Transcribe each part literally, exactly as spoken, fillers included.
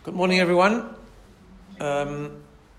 Good morning, everyone. Um,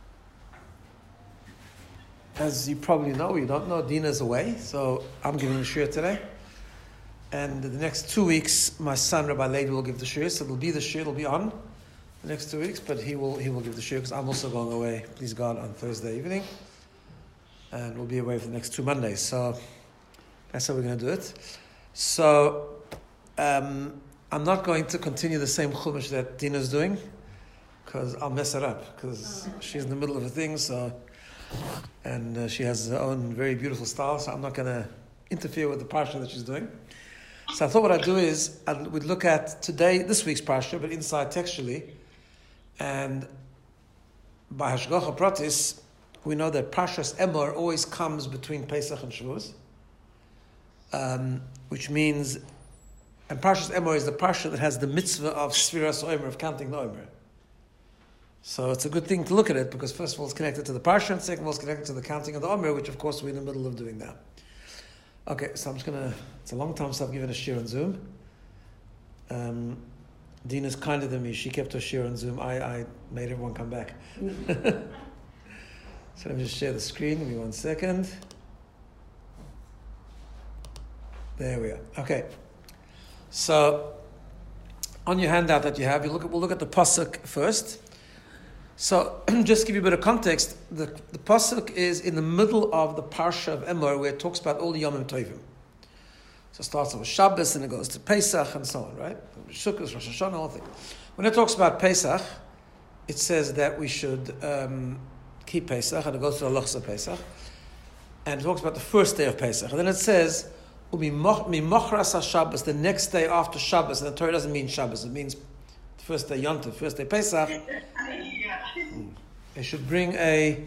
as you probably know, you don't know, Dina's away, so I'm giving the shiur today. And the next two weeks, my son, Rabbi Levi, will give the shiur, so it'll be the shiur, it'll be on the next two weeks, but he will he will give the shiur, because I'm also going away, please God, on Thursday evening. And we'll be away for the next two Mondays, so that's how we're going to do it. So, um, I'm not going to continue the same chumash that Dina's doing, because I'll mess it up, because she's in the middle of a thing, so, and uh, she has her own very beautiful style, so I'm not going to interfere with the parsha that she's doing. So I thought what I'd do is, I'd, we'd look at today, this week's parsha, but inside textually, and by Hashgacha Pratis, we know that Parshas Emor always comes between Pesach and Shavuos, um, which means, and Parshas Emor is the parsha that has the mitzvah of Sfiras Omer, of counting the Omer. So it's a good thing to look at it, because first of all it's connected to the parsha, and second of all it's connected to the counting of the Omer, which of course we're in the middle of doing now. Okay, so I'm just going to, it's a long time since I've given a shiur on Zoom. Um, Dina's kinder than me, she kept her shiur on Zoom, I, I made everyone come back. So let me just share the screen, give me one second. There we are, okay. So, on your handout that you have, you look at, we'll look at the pasuk first. So, just to give you a bit of context, the, the pasuk is in the middle of the parsha of Emor, where it talks about all the Yomim Tovim. So it starts with Shabbos, and it goes to Pesach, and so on, right? Sukkot, Rosh Hashanah, all things. When it talks about Pesach, it says that we should um, keep Pesach, and it goes to the Halachos of Pesach, and it talks about the first day of Pesach, and then it says, Mimochras Shabbos, the next day after Shabbos, and the Torah doesn't mean Shabbos, it means the first day Yom Tov, first day Pesach. They should bring a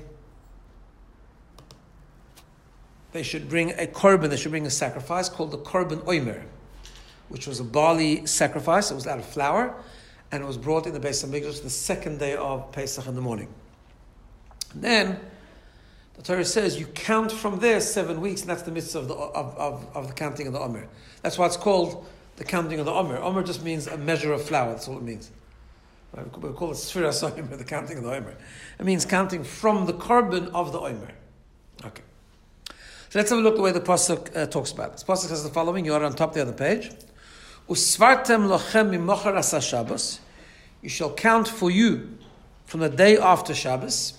they should bring a korban, they should bring a sacrifice called the korban omer, which was a barley sacrifice. It was out of flour, and it was brought in the Beis Hamikdash the second day of Pesach in the morning. And then the Torah says you count from there seven weeks, and that's the mitzvah of the of, of, of the counting of the Omer. That's why it's called the counting of the Omer. Omer just means a measure of flour. That's all it means. Right? We call it Sfiras Omer, the counting of the Omer. It means counting from the korban of the Omer. Okay. So let's have a look at the way the pasuk uh, talks about it. This pasuk says the following. You are on top there on the page. Usvartem lochem mimocharas haShabbos. You shall count for you from the day after Shabbos.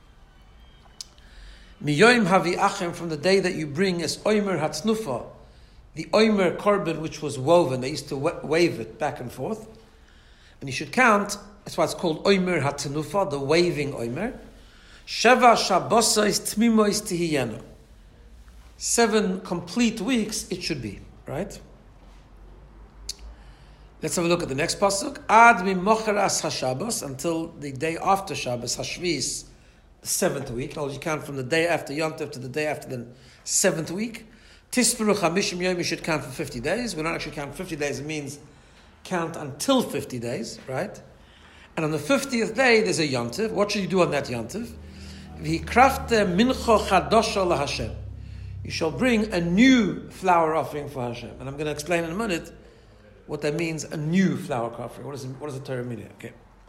Miyoim havi achem, from the day that you bring as omer hatznufa, the omer korban which was woven. They used to wave it back and forth. And you should count, that's why it's called omer hatznufa, the waving omer. Sheva shabbosais tmimois tihiyenu. Seven complete weeks it should be, right? Let's have a look at the next pasuk. Ad mimocharas haShabbos, until the day after Shabbos, Hashvis, the seventh week. In other words, you count from the day after Yom Tov to the day after the seventh week. Tisperu chamishim yom, you should count for fifty days. We don't actually count fifty days, it means count until fifty days, right? And on the fiftieth day, there's a Yom Tov. What should you do on that Yom Tov? V'hikrafte mincha chadosha laHashem. You shall bring a new flour offering for Hashem. And I'm going to explain in a minute what that means, a new flour offering. What, is it, what does the Torah mean here? Okay.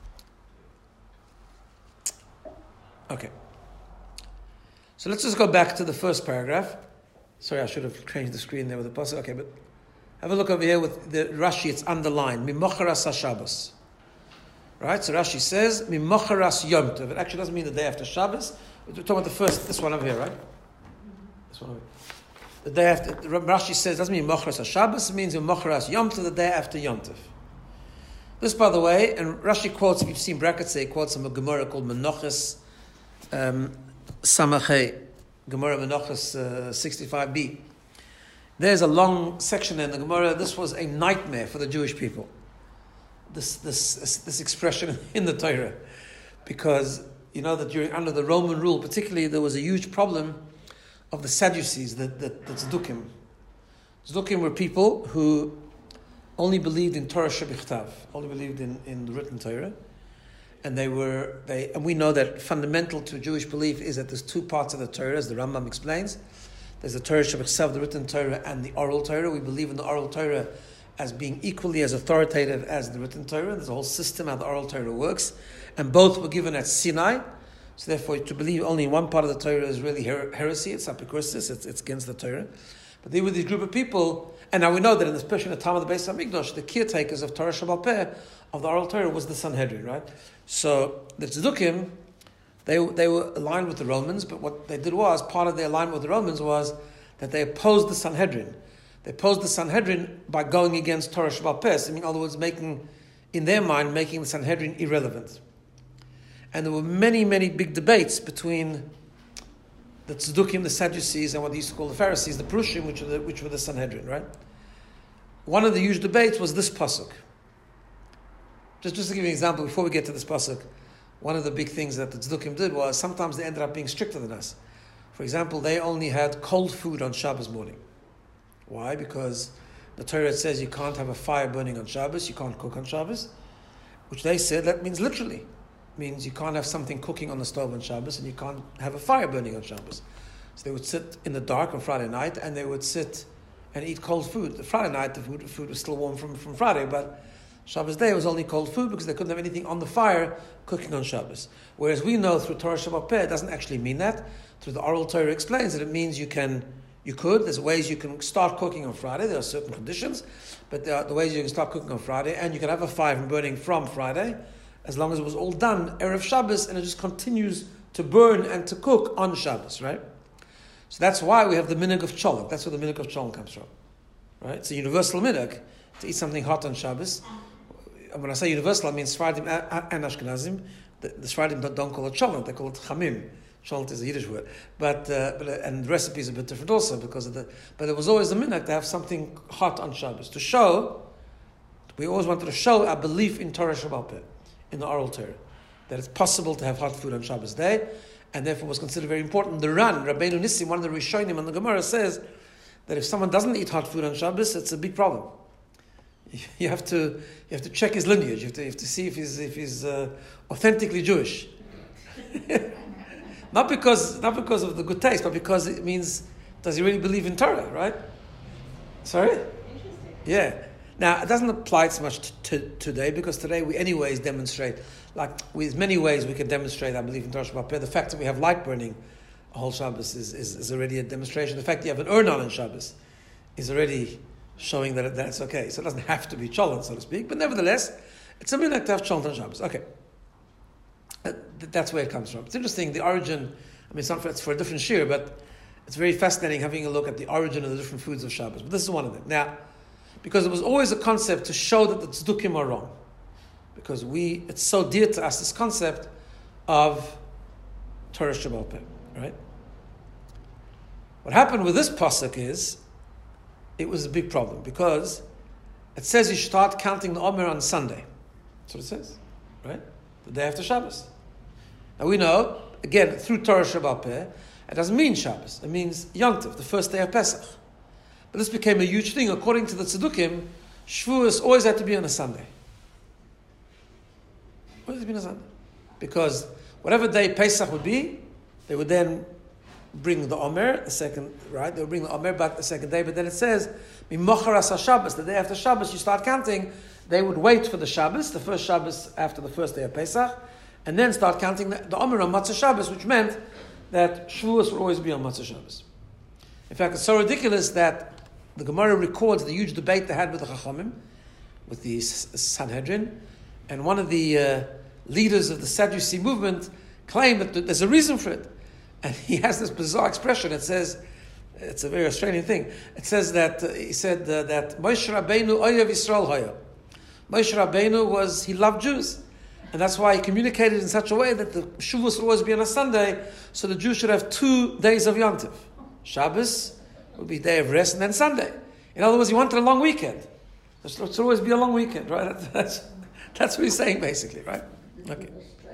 Okay. So let's just go back to the first paragraph. Sorry, I should have changed the screen there with the pasuk. Okay, but have a look over here with the Rashi. It's underlined. Mimocharas haShabbos. Right? So Rashi says, Mimocharas Yom Tov. It actually doesn't mean the day after Shabbos. We're talking about the first, this one over here, right? This one over here. The day after, Rashi says, doesn't mean Mimocharas haShabbos. It means Mimocharas Yom Tov, the day after Yom Tov. This, by the way, and Rashi quotes, if you've seen brackets, he quotes from a Gemara called Menachos Um, Samachay, Gemara Menachos uh, sixty-five b. There's a long section in the Gemara. This was a nightmare for the Jewish people. This this this expression in the Torah, because you know that during under the Roman rule, particularly, there was a huge problem of the Sadducees, the the, the Tzdukim. Tzdukim were people who only believed in Torah Shebichtav, only believed in, in the written Torah. And they were, they, and we know that fundamental to Jewish belief is that there's two parts of the Torah, as the Rambam explains. There's the Torah Shebichtav, the written Torah, and the oral Torah. We believe in the oral Torah as being equally as authoritative as the written Torah. There's a whole system how the oral Torah works. And both were given at Sinai. So therefore, to believe only in one part of the Torah is really her- heresy. It's apocrypsis. It's, it's against the Torah. But they were this group of people. And now we know that in especially in the time of the Beis HaMikdash, the caretakers of Torah Sheba'al Peh, of the oral Torah, was the Sanhedrin, right? So the Tzdukim, they, they were aligned with the Romans, but what they did was, part of their alignment with the Romans was that they opposed the Sanhedrin. They opposed the Sanhedrin by going against Torah Sheba'al Peh. I mean, in other words, making, in their mind, making the Sanhedrin irrelevant. And there were many, many big debates between the Tzdukim, the Sadducees, and what they used to call the Pharisees, the Prushim, which were the, which were the Sanhedrin, right? One of the huge debates was this pasuk. Just, just to give you an example, before we get to this pasuk, one of the big things that the Tzdukim did was sometimes they ended up being stricter than us. For example, they only had cold food on Shabbos morning. Why? Because the Torah says you can't have a fire burning on Shabbos, you can't cook on Shabbos, which they said that means literally. Means you can't have something cooking on the stove on Shabbos and you can't have a fire burning on Shabbos. So they would sit in the dark on Friday night and they would sit and eat cold food. The Friday night, the food, the food was still warm from, from Friday, but Shabbos day was only cold food because they couldn't have anything on the fire cooking on Shabbos. Whereas we know through Torah Sheba'al Peh, it doesn't actually mean that. Through the oral Torah explains that it means you can, you could, there's ways you can start cooking on Friday, there are certain conditions, but there are the ways you can start cooking on Friday, and you can have a fire burning from Friday, as long as it was all done Erev Shabbos, and it just continues to burn and to cook on Shabbos, right? So that's why we have the minhag of cholent. That's where the minhag of cholent comes from, right? It's a universal minhag to eat something hot on Shabbos. And when I say universal, I mean Sfaradim and Ashkenazim. The, the Sfaradim don't, don't call it cholent; they call it chamim. Cholent is a Yiddish word, but, uh, but uh, and the recipe is a bit different also because of the. But it was always the minhag to have something hot on Shabbos to show. We always wanted to show our belief in Torah Sheba'al Peh, in the oral Torah, that it's possible to have hot food on Shabbos day, and therefore was considered very important. The Ran, Rabbeinu Nissim, one of the Rishonim on the Gemara, says that if someone doesn't eat hot food on Shabbos, it's a big problem. You have to you have to check his lineage. You have to, you have to see if he's if he's uh, authentically Jewish. not because not because of the good taste, but because it means, does he really believe in Torah, right? Sorry? Interesting. Yeah. Now, it doesn't apply so much to, to today, because today we anyways demonstrate, like, with many ways we can demonstrate our belief in Torah Sheba'al Peh. The fact that we have light burning a whole Shabbos is, is, is already a demonstration. The fact that you have an urn on Shabbos is already showing that, it, that it's okay. So it doesn't have to be cholent, so to speak, but nevertheless, it's something like to have cholent on Shabbos. Okay. That's where it comes from. It's interesting, the origin, I mean, it's, not for, it's for a different shir, but it's very fascinating having a look at the origin of the different foods of Shabbos. But this is one of them. Now, because it was always a concept to show that the tzdukim are wrong. Because we, it's so dear to us, this concept of Torah Sheba'al Peh, right? What happened with this pasuk is, it was a big problem, because it says you start counting the Omer on Sunday. That's what it says, right? The day after Shabbos. Now we know, again, through Torah Sheba'al Peh, it doesn't mean Shabbos. It means Yom Tov, the first day of Pesach. But this became a huge thing. According to the Tzdukim, Shavuos always had to be on a Sunday. Always had to be on a Sunday. Because whatever day Pesach would be, they would then bring the Omer, the second, right? They would bring the Omer back the second day, but then it says, Mimocharas HaShabbos, the day after Shabbos, you start counting. They would wait for the Shabbos, the first Shabbos after the first day of Pesach, and then start counting the, the Omer on Matzah Shabbos, which meant that Shavuos would always be on Matzah Shabbos. In fact, it's so ridiculous that the Gemara records the huge debate they had with the Chachamim, with the Sanhedrin, and one of the uh, leaders of the Sadducee movement claimed that there's a reason for it. And he has this bizarre expression. It says, it's a very Australian thing. It says that, uh, he said uh, that Moshe Rabbeinu oyev Yisrael hoya. Moshe Rabbeinu was, he loved Jews. And that's why he communicated in such a way that the Shavuos would always be on a Sunday, so the Jews should have two days of Yom Tov. Shabbos would be day of rest, and then Sunday. In other words, he wanted a long weekend. There should always be a long weekend, right? That's, that's what he's saying, basically, right? Okay.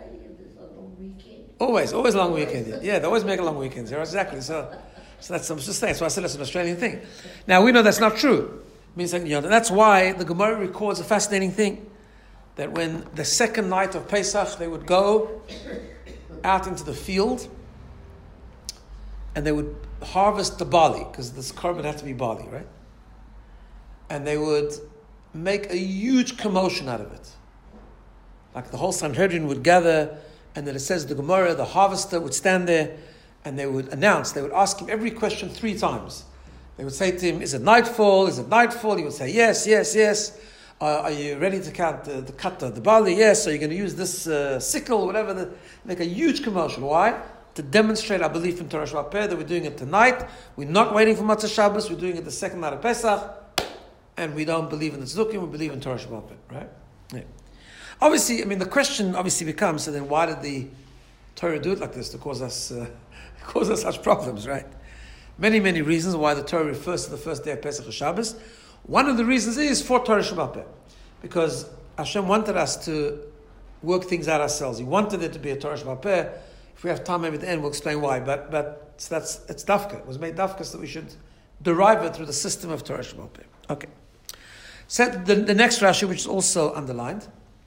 Always, always long weekend. Yeah, yeah, they always make a long weekend here, exactly. So, so that's I'm just saying. So I said that's an Australian thing. Now we know that's not true. It means that, you know, that's why the Gemara records a fascinating thing, that when the second night of Pesach they would go out into the field and they would harvest the barley, because this carbon had to be barley, right? And they would make a huge commotion out of it. Like the whole Sanhedrin would gather, and then it says the Gemara, the harvester would stand there, and they would announce, they would ask him every question three times. They would say to him, is it nightfall? Is it nightfall? He would say, yes, yes, yes. Uh, are you ready to count the, the kata, the barley? Yes. Are you going to use this uh, sickle, whatever? The, make a huge commotion. Why? To demonstrate our belief in Torah Shabbat Peh, that we're doing it tonight. We're not waiting for Matzah Shabbos. We're doing it the second night of Pesach. And we don't believe in the Tzdukim. We believe in Torah Shabbat Peh, right? Yeah. Obviously, I mean, the question obviously becomes, so then why did the Torah do it like this? To cause us, uh, cause us such problems, right? Many, many reasons why the Torah refers to the first day of Pesach or Shabbos. One of the reasons is for Torah Shabbat Peh, because Hashem wanted us to work things out ourselves. He wanted it to be a Torah Shabbat Peh. If we have time maybe at the end, we'll explain why. But but so that's it's dafka. It was made dafka so that we should derive it through the system of Torah Shabbat Peh. Okay. So the, the next Rashi, which is also underlined,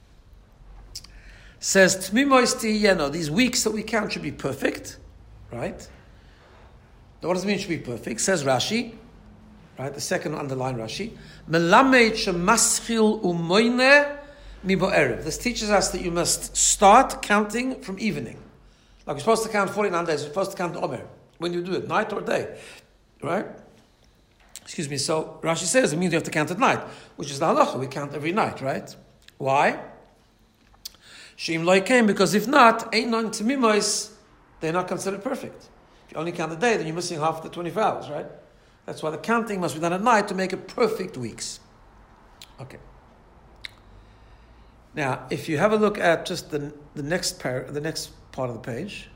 says Tmimois tiyeno. These weeks that we count should be perfect, right? Now, what does it mean should be perfect? Says Rashi, right? The second underlined Rashi, Melamed shemaschil umoine mibo erev. This teaches us that you must start counting from evening. Like we're supposed to count forty-nine days. We're supposed to count Omer. When you do it, night or day, right? Excuse me. So Rashi says it means you have to count at night, which is the halacha. We count every night, right? Why? Sheim loy came, because if not, ain't non timimois, they're not considered perfect. If you only count the day, then you're missing half the twenty-four hours, right? That's why the counting must be done at night to make it perfect weeks. Okay. Now, if you have a look at just the the next par, the next part of the page,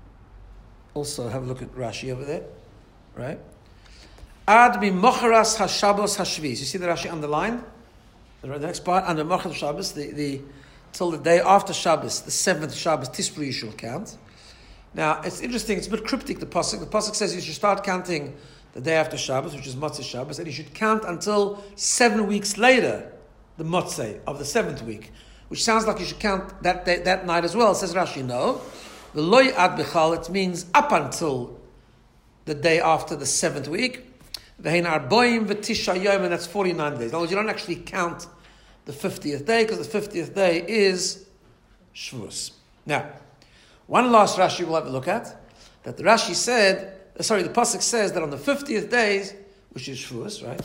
also have a look at Rashi over there, right? Ad mi mocharas hashabos hashvis. You see the Rashi underlined? The next part, under mocharas Shabbos, the, the till the day after Shabbos, the seventh Shabbos, Tishrei you shall count. Now, it's interesting, it's a bit cryptic, the Pasuk. The Pasuk says you should start counting the day after Shabbos, which is Motzei Shabbos, and you should count until seven weeks later, the Motzei of the seventh week, which sounds like you should count that day, that night as well. It says Rashi, no. The loy ad bechal, it means up until the day after the seventh week. V'hein arboim v'tisha yom, and that's forty-nine days. In other words, you don't actually count the fiftieth day, because the fiftieth day is Shavuos. Now, one last Rashi we'll have a look at, that the Rashi said, sorry, the Pasuk says that on the fiftieth day, which is Shavuos, right?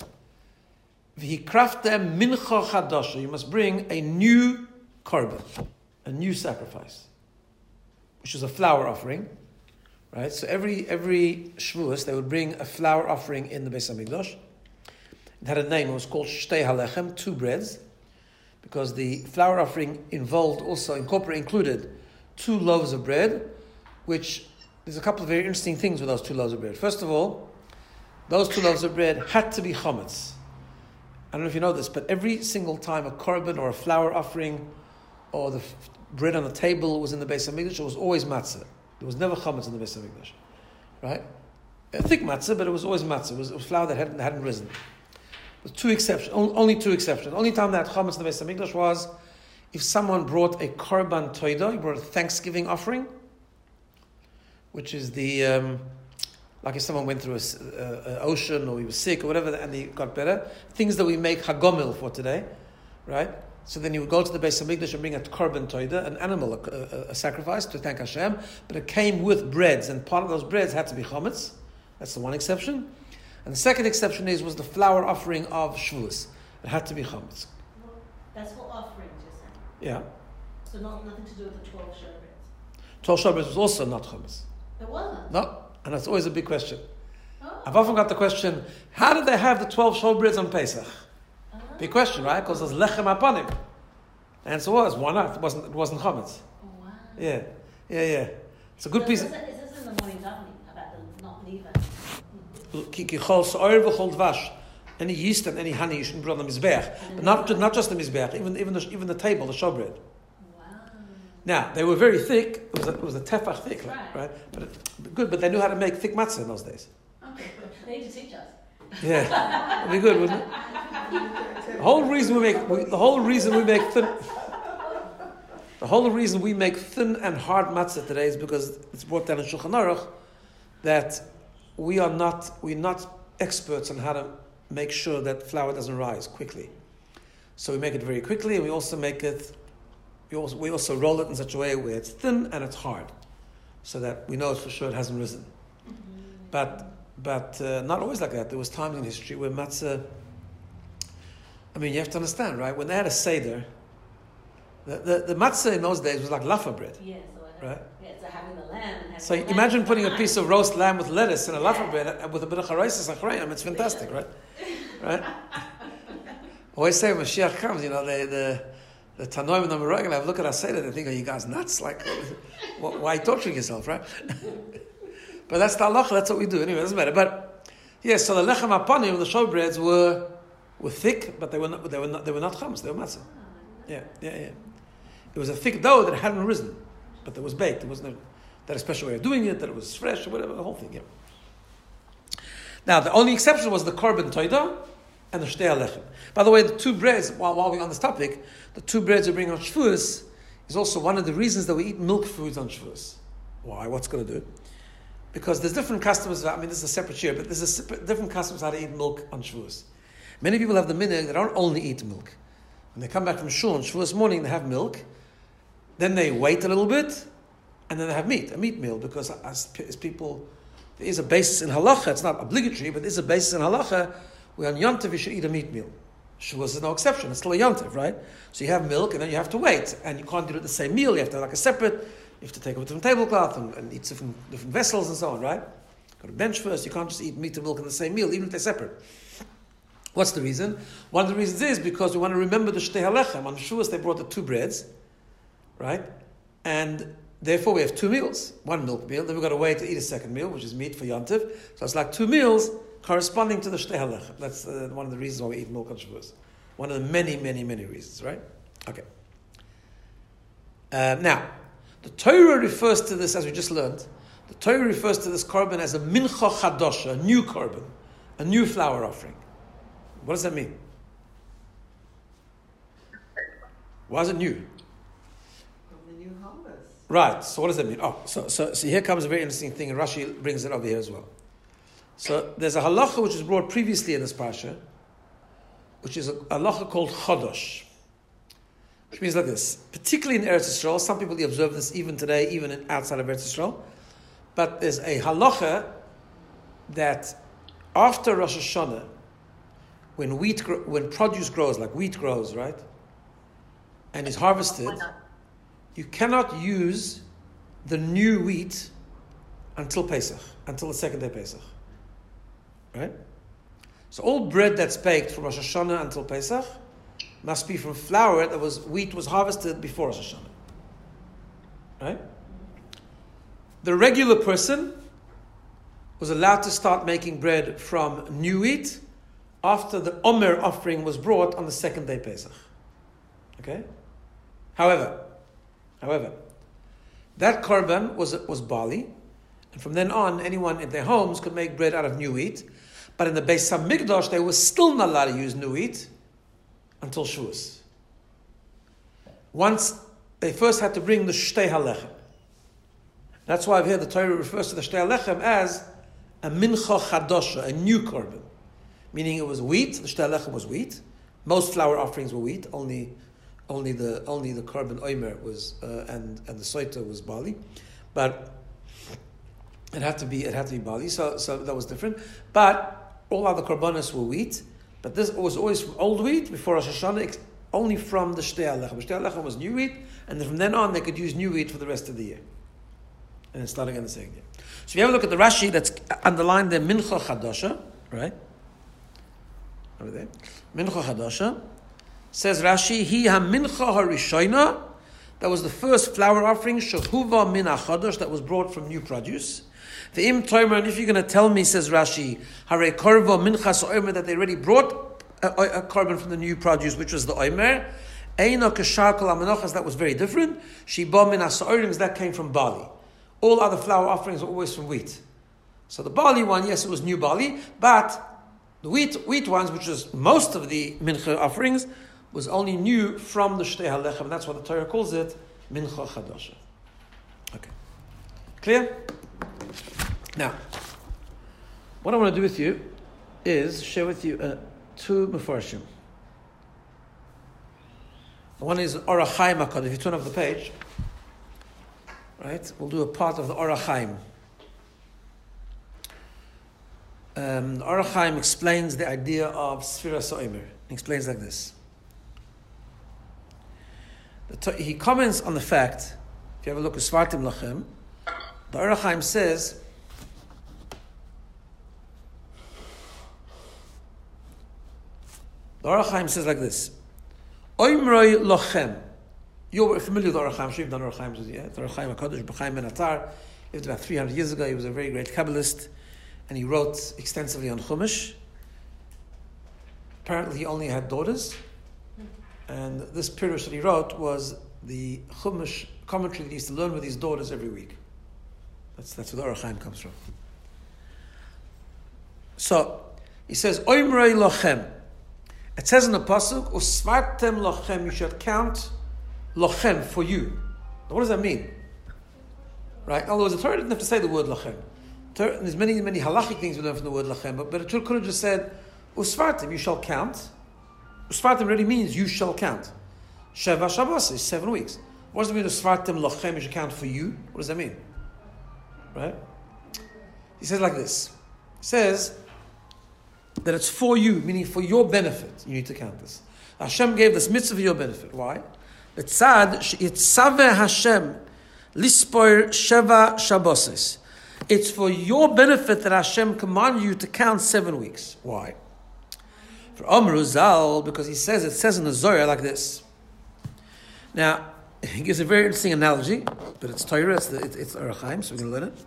V'hikraftem mincha chadasha, you must bring a new korban, a new sacrifice, which is a flour offering, right? So every every Shavuos they would bring a flour offering in the Beis Hamikdash. It had a name. It was called Shtei Halechem, two breads, because the flour offering involved also incorporated included two loaves of bread, which there's a couple of very interesting things with those two loaves of bread. First of all, those two loaves of bread had to be chametz. I don't know if you know this, but every single time a korban or a flour offering or the f- bread on the table was in the Beis Hamikdash, it was always matzah. There was never chametz in the Beis Hamikdash, right? A thick matzah, but it was always matzah. It was, it was flour that hadn't, hadn't risen. With two exceptions, only two exceptions. The only time that chametz in the Beis Hamikdash was if someone brought a korban toida, he brought a Thanksgiving offering, which is the um, like if someone went through an ocean or he was sick or whatever, and he got better. Things that we make hagomil for today, right? So then you would go to the Beis Hamikdash and bring a korban toida, an animal, a, a, a sacrifice to thank Hashem, but it came with breads, and part of those breads had to be chametz. That's the one exception. And the second exception is was the flour offering of Shavuos. It had to be chametz. Well, that's for offerings, you're saying? Yeah. So not nothing to do with the twelve showbreads? twelve showbreads was also not chametz. It wasn't? No, and that's always a big question. Oh. I've often got the question, how did they have the twelve showbreads on Pesach? Oh. Big question, right? Because there's lechem apanim. The answer was, why not? It wasn't, it wasn't chametz. Oh, wow. Yeah, yeah, yeah. It's a good So piece. Is this, is this in the morning davening about the not leaving? Ki ki chol so'er v'chol dvash. Any yeast and any honey you shouldn't put on the mizbeach. But not, not just the mizbeach, even, even, the, even the table, the showbread. Wow. Now, they were very thick. It was a, it was a tefach thick, Right. right? But it, good, but they knew how to make thick matzah in those days. Okay, they need to teach us. Yeah, it'd be good, wouldn't it? The whole reason we make we, the whole reason we make thin the whole reason we make thin and hard matzah today is because it's brought down in Shulchan Aruch that we are not we're not experts on how to make sure that flour doesn't rise quickly. So we make it very quickly, and we also make it, we also, we also roll it in such a way where it's thin and it's hard, so that we know for sure it hasn't risen. Mm-hmm. But but uh, not always like that. There was times in history where matzah, I mean, you have to understand, right? When they had a seder, the, the, the matzah in those days was like laffa bread. Yeah, so I have, right? Yeah, so having the lamb and having So the imagine lamb putting a behind. piece of roast lamb with lettuce and a laffa Yeah. bread with a bit of charaisis and charayim. It's fantastic, right? Right? I always say when Mashiach comes, you know, the the the Tanoim and the Meragel have a look at us say that they think, are you guys nuts? Like, why are you torturing yourself, right? But that's the halacha, that's what we do. Anyway, it doesn't matter. But yes, so the lechem hapanim, the showbreads were were thick, but they were not they were not they were not chums, they were matzah. Yeah, yeah, yeah. It was a thick dough that hadn't risen, but it was baked. It wasn't a, that a special way of doing it, that it was fresh or whatever, the whole thing, yeah. Now, the only exception was the korban toida and the shtei halechem. By the way, the two breads, while, while we're on this topic, the two breads we bring on Shavuos is also one of the reasons that we eat milk foods on Shavuos. Why? What's going to do it? Because there's different customs, I mean, this is a separate share, but there's a separate, different customs how to eat milk on Shavuos. Many people have the minhag, they don't only eat milk. When they come back from shul on Shavuos morning, they have milk, then they wait a little bit, and then they have meat, a meat meal, because as, as people, there is a basis in halacha, it's not obligatory, but there is a basis in halacha, where on Yom Tov you should eat a meat meal. Shavuos is no exception, it's still a Yom Tov, right? So you have milk, and then you have to wait, and you can't do it the same meal, you have to have like a separate, you have to take a different tablecloth, and, and eat different, different vessels and so on, right? Go to bench first, you can't just eat meat and milk in the same meal, even if they're separate. What's the reason? One of the reasons is because we want to remember the shtei halechem. On Shavuos they brought the two breads, right? And therefore we have two meals. One milk meal, then we've got to wait to eat a second meal, which is meat for Yom Tov. So it's like two meals corresponding to the shtei halechem. That's uh, one of the reasons why we eat milk on Shavuos. One of the many, many, many reasons, right? Okay. Uh, now, the Torah refers to this, as we just learned, the Torah refers to this korban as a mincha chadosha, a new korban, a new flour offering. What does that mean? Why is it new? From the new harvest. Right, so what does that mean? Oh, so, so, so here comes a very interesting thing, and Rashi brings it over here as well. So there's a halacha which was brought previously in this parsha, which is a halacha called chodosh, which means like this. Particularly in Eretz Yisrael, some people observe this even today, even in, outside of Eretz Yisrael, but there's a halacha that after Rosh Hashanah, when wheat, when produce grows, like wheat grows, right, and is harvested, you cannot use the new wheat until Pesach, until the second day Pesach, right? So all bread that's baked from Rosh Hashanah until Pesach must be from flour that was wheat was harvested before Rosh Hashanah, right? The regular person was allowed to start making bread from new wheat after the Omer offering was brought on the second day Pesach. Okay? However, however, that korban was, was barley, and from then on, anyone in their homes could make bread out of new wheat, but in the Beis HaMikdash, they were still not allowed to use new wheat until Shavuos. Once, they first had to bring the shtei halechem. That's why I've heard the Torah refers to the shtei halechem as a mincha chadosha, a new korban. Meaning it was wheat, the shtei halechem was wheat. Most flour offerings were wheat, only only the only the korban omer was uh, and and the soita was barley. But it had to be it had to be barley, so so that was different. But all other korbanos were wheat. But this was always from old wheat before Rosh Hashanah, only from the shtei halechem. The shtei halechem was new wheat, and then from then on they could use new wheat for the rest of the year. And then start again the second year. So if you have a look at the Rashi that's underlined there, mincha chadosha, right? Over there. Mincha chadosha. Says Rashi, Hi ha-mincha ha-rishayna, that was the first flour offering, shehuva min ha-chadosh, that was brought from new produce. The im toimer, and if you're going to tell me, says Rashi, hare korva mincha so-omer, that they already brought a, a, a korban from the new produce, which was the omer, eino kashar kol ha-menochas, that was very different. Shiba min ha-so-orings, that came from barley. All other flour offerings were always from wheat. So the barley one, yes, it was new barley, but the wheat wheat ones, which was most of the mincha offerings, was only new from the shtei halechem. That's why the Torah calls it mincha chadosha. Okay, clear? Now, what I want to do with you is share with you uh, two mefarshim. One is Orach Chaim HaKadosh. If you turn up the page, right, we'll do a part of the Orach Chaim. Um, the Orach Chaim explains the idea of Sfiras HaOmer. He explains like this. The, he comments on the fact, if you have a look at Svartim Lachem, the Orach Chaim says, the Orach Chaim says like this, Oimroi Lochem. You're familiar with the Orach Chaim, sure you've done Orach Chaim, yeah? The Orach Chaim HaKadosh, B'chaim Ben Atar, he lived about three hundred years ago. He was a very great Kabbalist, and he wrote extensively on Chumash. Apparently he only had daughters, and this Pirush that he wrote was the Chumash commentary that he used to learn with his daughters every week. That's, that's where the Orach Chaim comes from. So, he says, Oimroi Lochem. It says in the pasuk, "Usvartem lochem." You should count lochem for you. Now, what does that mean? Right? In other words, the Torah didn't have to say the word lochem. There's many, many halachic things we learn from the word lochem, but, but it could have just said, "Usvartem." You shall count. Usvartem really means you shall count. Sheva Shabbos is seven weeks. What does it mean? Usvartem lochem. You should count for you. What does that mean? Right? He says like this. He says that it's for you, meaning for your benefit. You need to count this. Hashem gave this mitzvah for your benefit. Why? Etzad she'itzaveh Hashem lispor sheva shabboses. It's for your benefit that Hashem commanded you to count seven weeks. Why? For Amru Zal, because he says, it says in the Zohar like this. Now, he gives a very interesting analogy, but it's Torah, it's the, it, it's Orach Chaim, so we can learn it.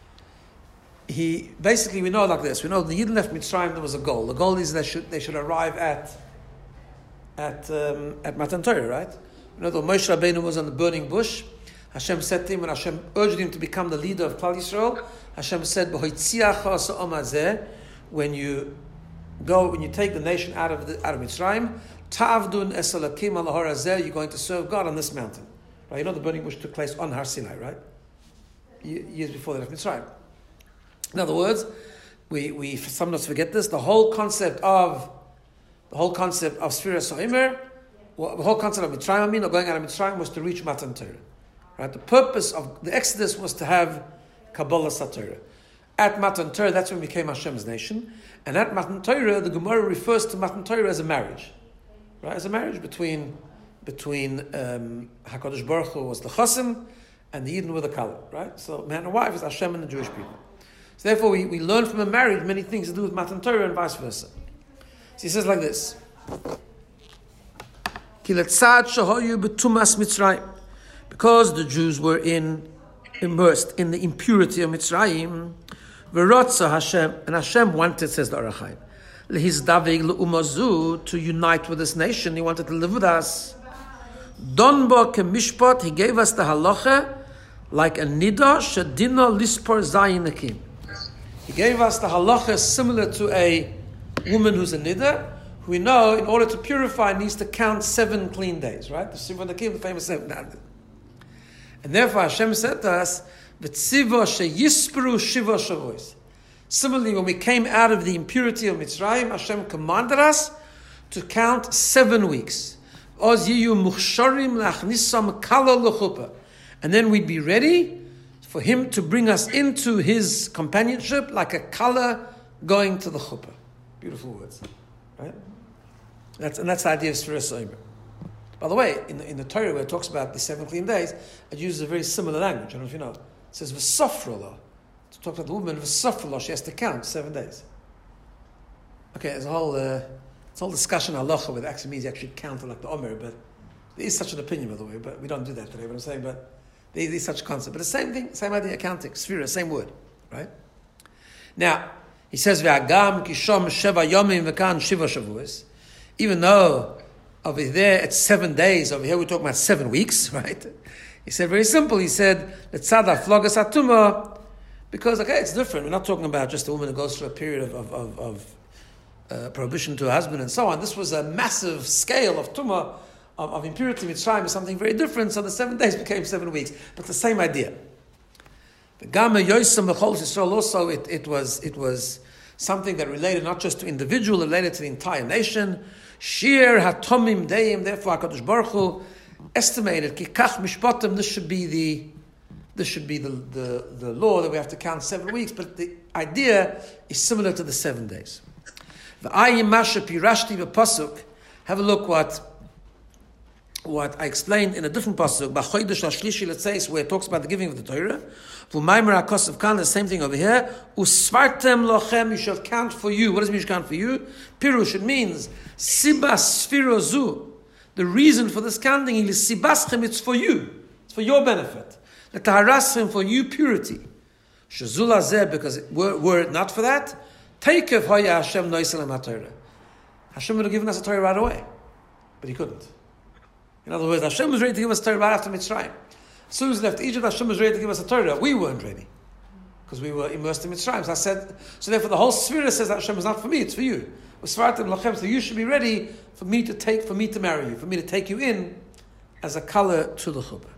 He basically, we know like this. We know the Yidden left Mitzrayim. There was a goal. The goal is that they should they should arrive at at um, at Matan Torah, right? You know, the Moshe Rabbeinu was on the burning bush. Hashem said to him, when Hashem urged him to become the leader of Klal Yisrael, Hashem said, "When you go, when you take the nation out of the, out of Mitzrayim, ta'avdun esalakim al har hazeh, you're going to serve God on this mountain." Right? You know, the burning bush took place on Har Sinai, right? Years before they left Mitzrayim. In other words, we, we sometimes forget this. The whole concept of the whole concept of Sfiras HaOmer, well, the whole concept of Mitzrayim, I mean, or going out of Mitzrayim, was to reach Matan Torah. Right? The purpose of the Exodus was to have Kabbalah Satorah. At Matan Torah, that's when we became Hashem's nation. And at Matan Torah, the Gemara refers to Matan Torah as a marriage, right? As a marriage between between um, Hakadosh Baruch Hu was the Chosim and the Yidden were the Kala, right? So man and wife is Hashem and the Jewish people. So therefore, we, we learn from a marriage many things to do with Matan Torah and vice versa. So he says like this: because the Jews were in immersed in the impurity of Mitzrayim, v'rotza Hashem, and Hashem wanted, says the Orach Chaim, lehizdavig le'umazu, to unite with this nation. He wanted to live with us. Donbo kemishpat, he gave us the halacha like a nida shadina lispor zayin akim. He gave us the halacha similar to a woman who's a nida, who we know in order to purify needs to count seven clean days, right? The Sivan Akim, the famous seven. And therefore Hashem said to us, "V'tziva sheyispru shiva shavuos." Similarly, when we came out of the impurity of Mitzrayim, Hashem commanded us to count seven weeks. Oz yiyu muchsharim lachnisam kala l'chuppah. And then we'd be ready for Him to bring us into His companionship like a kala going to the chuppah. Beautiful words, right? That's, and that's the idea of Sfiras HaOmer. By the way, in the, in the Torah where it talks about the seven clean days, it uses a very similar language. I don't know if you know. It says v'sofrala. To talk about the woman v'sofrala, she has to count seven days. Okay, there's a whole uh, it's a whole discussion halacha where it actually means you actually count like the Omer, but there is such an opinion, by the way, but we don't do that today. But I'm saying, but there is such a concept. But the same thing, same idea, counting, sphera, same word, right? Now he says v'agam kishom sheva yomim v'kan shiva shavuos. Even though over there it's seven days, over here we're talking about seven weeks, right? He said very simple. He said letzada flogas atuma, because okay, it's different. We're not talking about just a woman who goes through a period of of, of, of uh, prohibition to her husband and so on. This was a massive scale of tumah, of, of impurity. Mitzrayim is something very different. So the seven days became seven weeks, but the same idea. The Gama Yosem B'chol Yisrael also it, it was it was something that related not just to individual, it related to the entire nation. Shir hatomim deim. Therefore, HaKadosh Baruch Hu estimated kikach mishpatim. This should be the this should be the, the the law that we have to count seven weeks. But the idea is similar to the seven days. V'ayim masha pirashti v'pasuk. Have a look what. What I explained in a different pasuk, B'chodesh HaShlishi, let's say, where it talks about the giving of the Torah. V'maimer HaKosov Kan, the same thing over here. Usvartem lochem, you shall count for you. What does it mean you count for you? Pirush, it means Sibas Sfirozu. The reason for this counting is Sibaschem, it's for you. It's for your benefit. L'taharashem, for you purity. Shazula Zeh, because were, were it not for that, Teikev Hoya Hashem Noiselem HaTorah. Hashem would have given us a Torah right away. But he couldn't. In other words, Hashem was ready to give us Torah right after Mitzrayim. As soon as we left Egypt, Hashem was ready to give us a Torah. We weren't ready. Because we were immersed in Mitzrayim. So I said, so therefore the whole sphere says that Hashem is not for me, it's for you. So you should be ready for me to take, for me to marry you, for me to take you in as a color to the chuppah.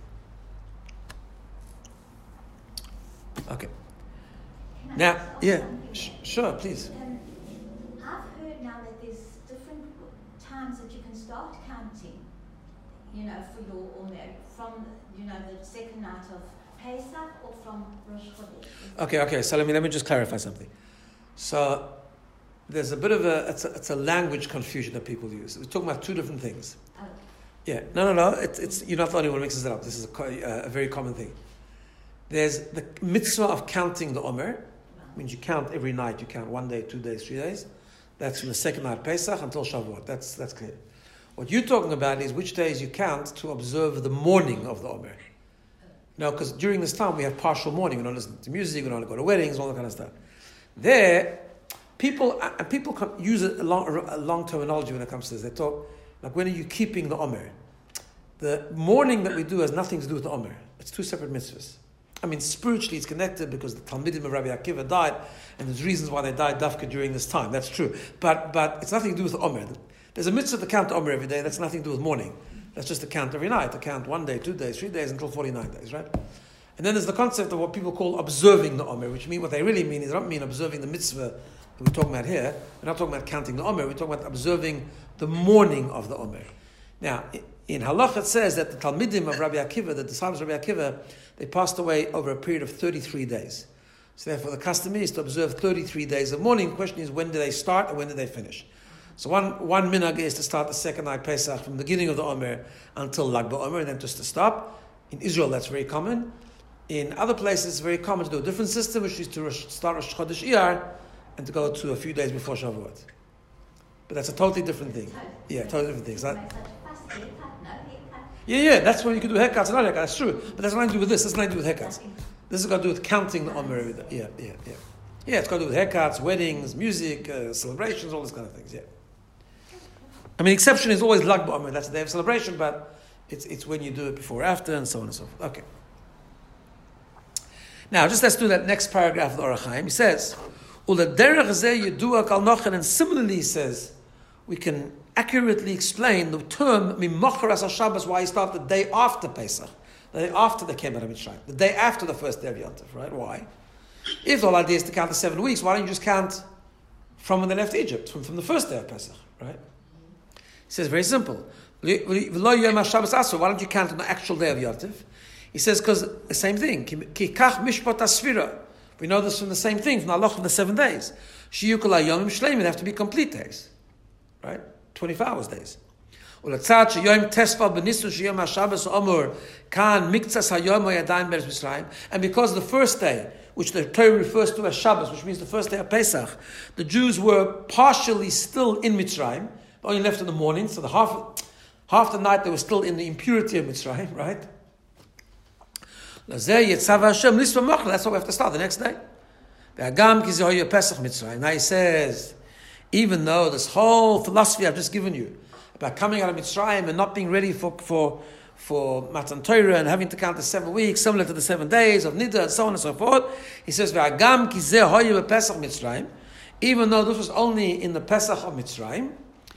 Okay. Can I Now, ask yeah, something? sh- sure, please. Um, I've heard now that there's different times that you can start counting, you know, for your Omer, from, you know, the second night of Pesach or from Rosh Chodesh. Okay, okay, so let me let me just clarify something. So there's a bit of a it's a, it's a language confusion that people use. We're talking about two different things. Oh, Yeah, no, no, no. It's, it's you're not the only one who mixes it up. This is a, co- uh, a very common thing. There's the mitzvah of counting the Omer. It means you count every night. You count one day, two days, three days. That's from the second night of Pesach until Shavuot. That's that's clear. What you're talking about is which days you count to observe the morning of the Omer. Now, because during this time we have partial mourning. We don't listen to music. We don't go to weddings, all that kind of stuff. There, people and people come, use a long, a long terminology when it comes to this. They talk like, when are you keeping the Omer? The mourning that we do has nothing to do with the Omer. It's two separate mitzvahs. I mean, spiritually it's connected because the Talmidim of Rabbi Akiva died, and there's reasons why they died dafka during this time. That's true. But but it's nothing to do with the Omer. There's a mitzvah to count the Omer every day. That's nothing to do with mourning. That's just to count every night. To count one day, two days, three days, until forty-nine days, right? And then there's the concept of what people call observing the Omer, which mean what they really mean is they don't mean observing the mitzvah that we're talking about here. We're not talking about counting the Omer. We're talking about observing the morning of the Omer. Now, in Halach it says that the Talmidim of Rabbi Akiva, the disciples of Rabbi Akiva, they passed away over a period of thirty-three days. So therefore the custom is to observe thirty-three days of mourning. The question is, when do they start and when do they finish? So one one minhag is to start the second night Pesach from the beginning of the Omer until Lag BaOmer, and then just to stop. In Israel that's very common. In other places it's very common to do a different system, which is to start Rosh Chodesh Iyar and to go to a few days before Shavuot. But that's a totally different thing. Yeah, totally different things. That, makes such a fuss, haircut, no haircut. Yeah, yeah, that's when you can do haircuts and not haircuts, that's true. But that's nothing to do with this, that's nothing to do with haircuts. This has got to do with counting the Omer every day. Yeah, yeah, yeah. Yeah, it's got to do with haircuts, weddings, music, uh, celebrations, all these kind of things, yeah. I mean, exception is always Lag BaOmer, that's the day of celebration, but it's it's when you do it before or after, and so on and so forth. Okay. Now, just let's do that next paragraph of the Orach Chaim. He says, "Ulederech zeh yedua kal nochen," and similarly he says, we can accurately explain the term Mimocharas HaShabbos, why he started the day after Pesach, the day after they came out of Mitzrayim, the day after the first day of Yom Tov, right? Why? If the whole idea is to count the seven weeks, why don't you just count from when they left Egypt, from, from the first day of Pesach, right? He says, very simple. Why don't you count on the actual day of Yom Tov? He says, because the same thing. We know this from the same thing, from the halach of the seven days. They have to be complete days. Right? twenty-four hours days. And because the first day, which the Torah refers to as Shabbos, which means the first day of Pesach, the Jews were partially still in Mitzrayim, only left in the morning, so the half half the night they were still in the impurity of Mitzrayim, right? That's why we have to start the next day. Now he says, even though this whole philosophy I've just given you about coming out of Mitzrayim and not being ready for for for Matan Torah and having to count the seven weeks, similar to the seven days of Niddah and so on and so forth, he says, even though this was only in the Pesach of Mitzrayim,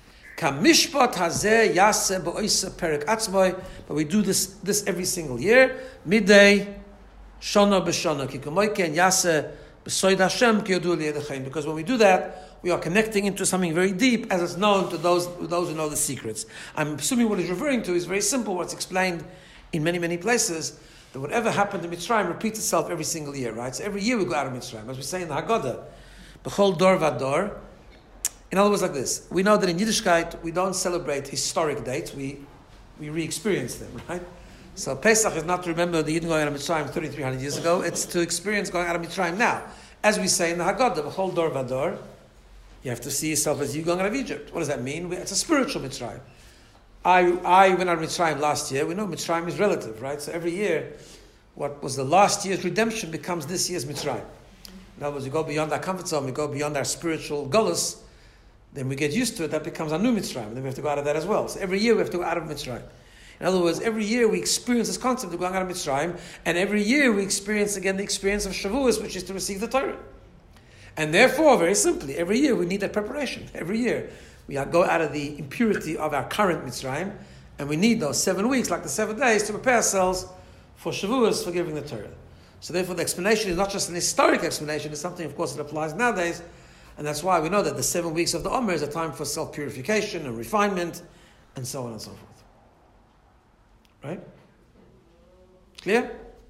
but we do this this every single year, midday, shana b'shana, kikumoike and yase B'soid Hashem ki yodu li'edechein. Because when we do that, we are connecting into something very deep, as it's known to those those who know the secrets. I'm assuming what he's referring to is very simple. What's explained in many many places, that whatever happened in Mitzrayim repeats itself every single year, right? So every year we go out of Mitzrayim, as we say in the Haggadah, b'chol dor vador. In other words, like this: we know that in Yiddishkeit we don't celebrate historic dates; we we re-experience them, right? So Pesach is not to remember the Yidden going out of Mitzrayim thirty-three hundred years ago. It's to experience going out of Mitzrayim now. As we say in the Haggadah, b'chol dor vador, you have to see yourself as you going out of Egypt. What does that mean? It's a spiritual Mitzrayim. I I went out of Mitzrayim last year. We know Mitzrayim is relative, right? So every year, what was the last year's redemption becomes this year's Mitzrayim. In other words, we go beyond our comfort zone, we go beyond our spiritual gullus, then we get used to it, that becomes our new Mitzrayim, and then we have to go out of that as well. So every year we have to go out of Mitzrayim. In other words, every year we experience this concept of going out of Mitzrayim, and every year we experience again the experience of Shavuos, which is to receive the Torah. And therefore, very simply, every year we need that preparation. Every year we go out of the impurity of our current Mitzrayim, and we need those seven weeks, like the seven days, to prepare ourselves for Shavuos, for giving the Torah. So therefore the explanation is not just an historic explanation, it's something, of course, that applies nowadays, and that's why we know that the seven weeks of the Omer is a time for self-purification and refinement, and so on and so forth. Right? Clear?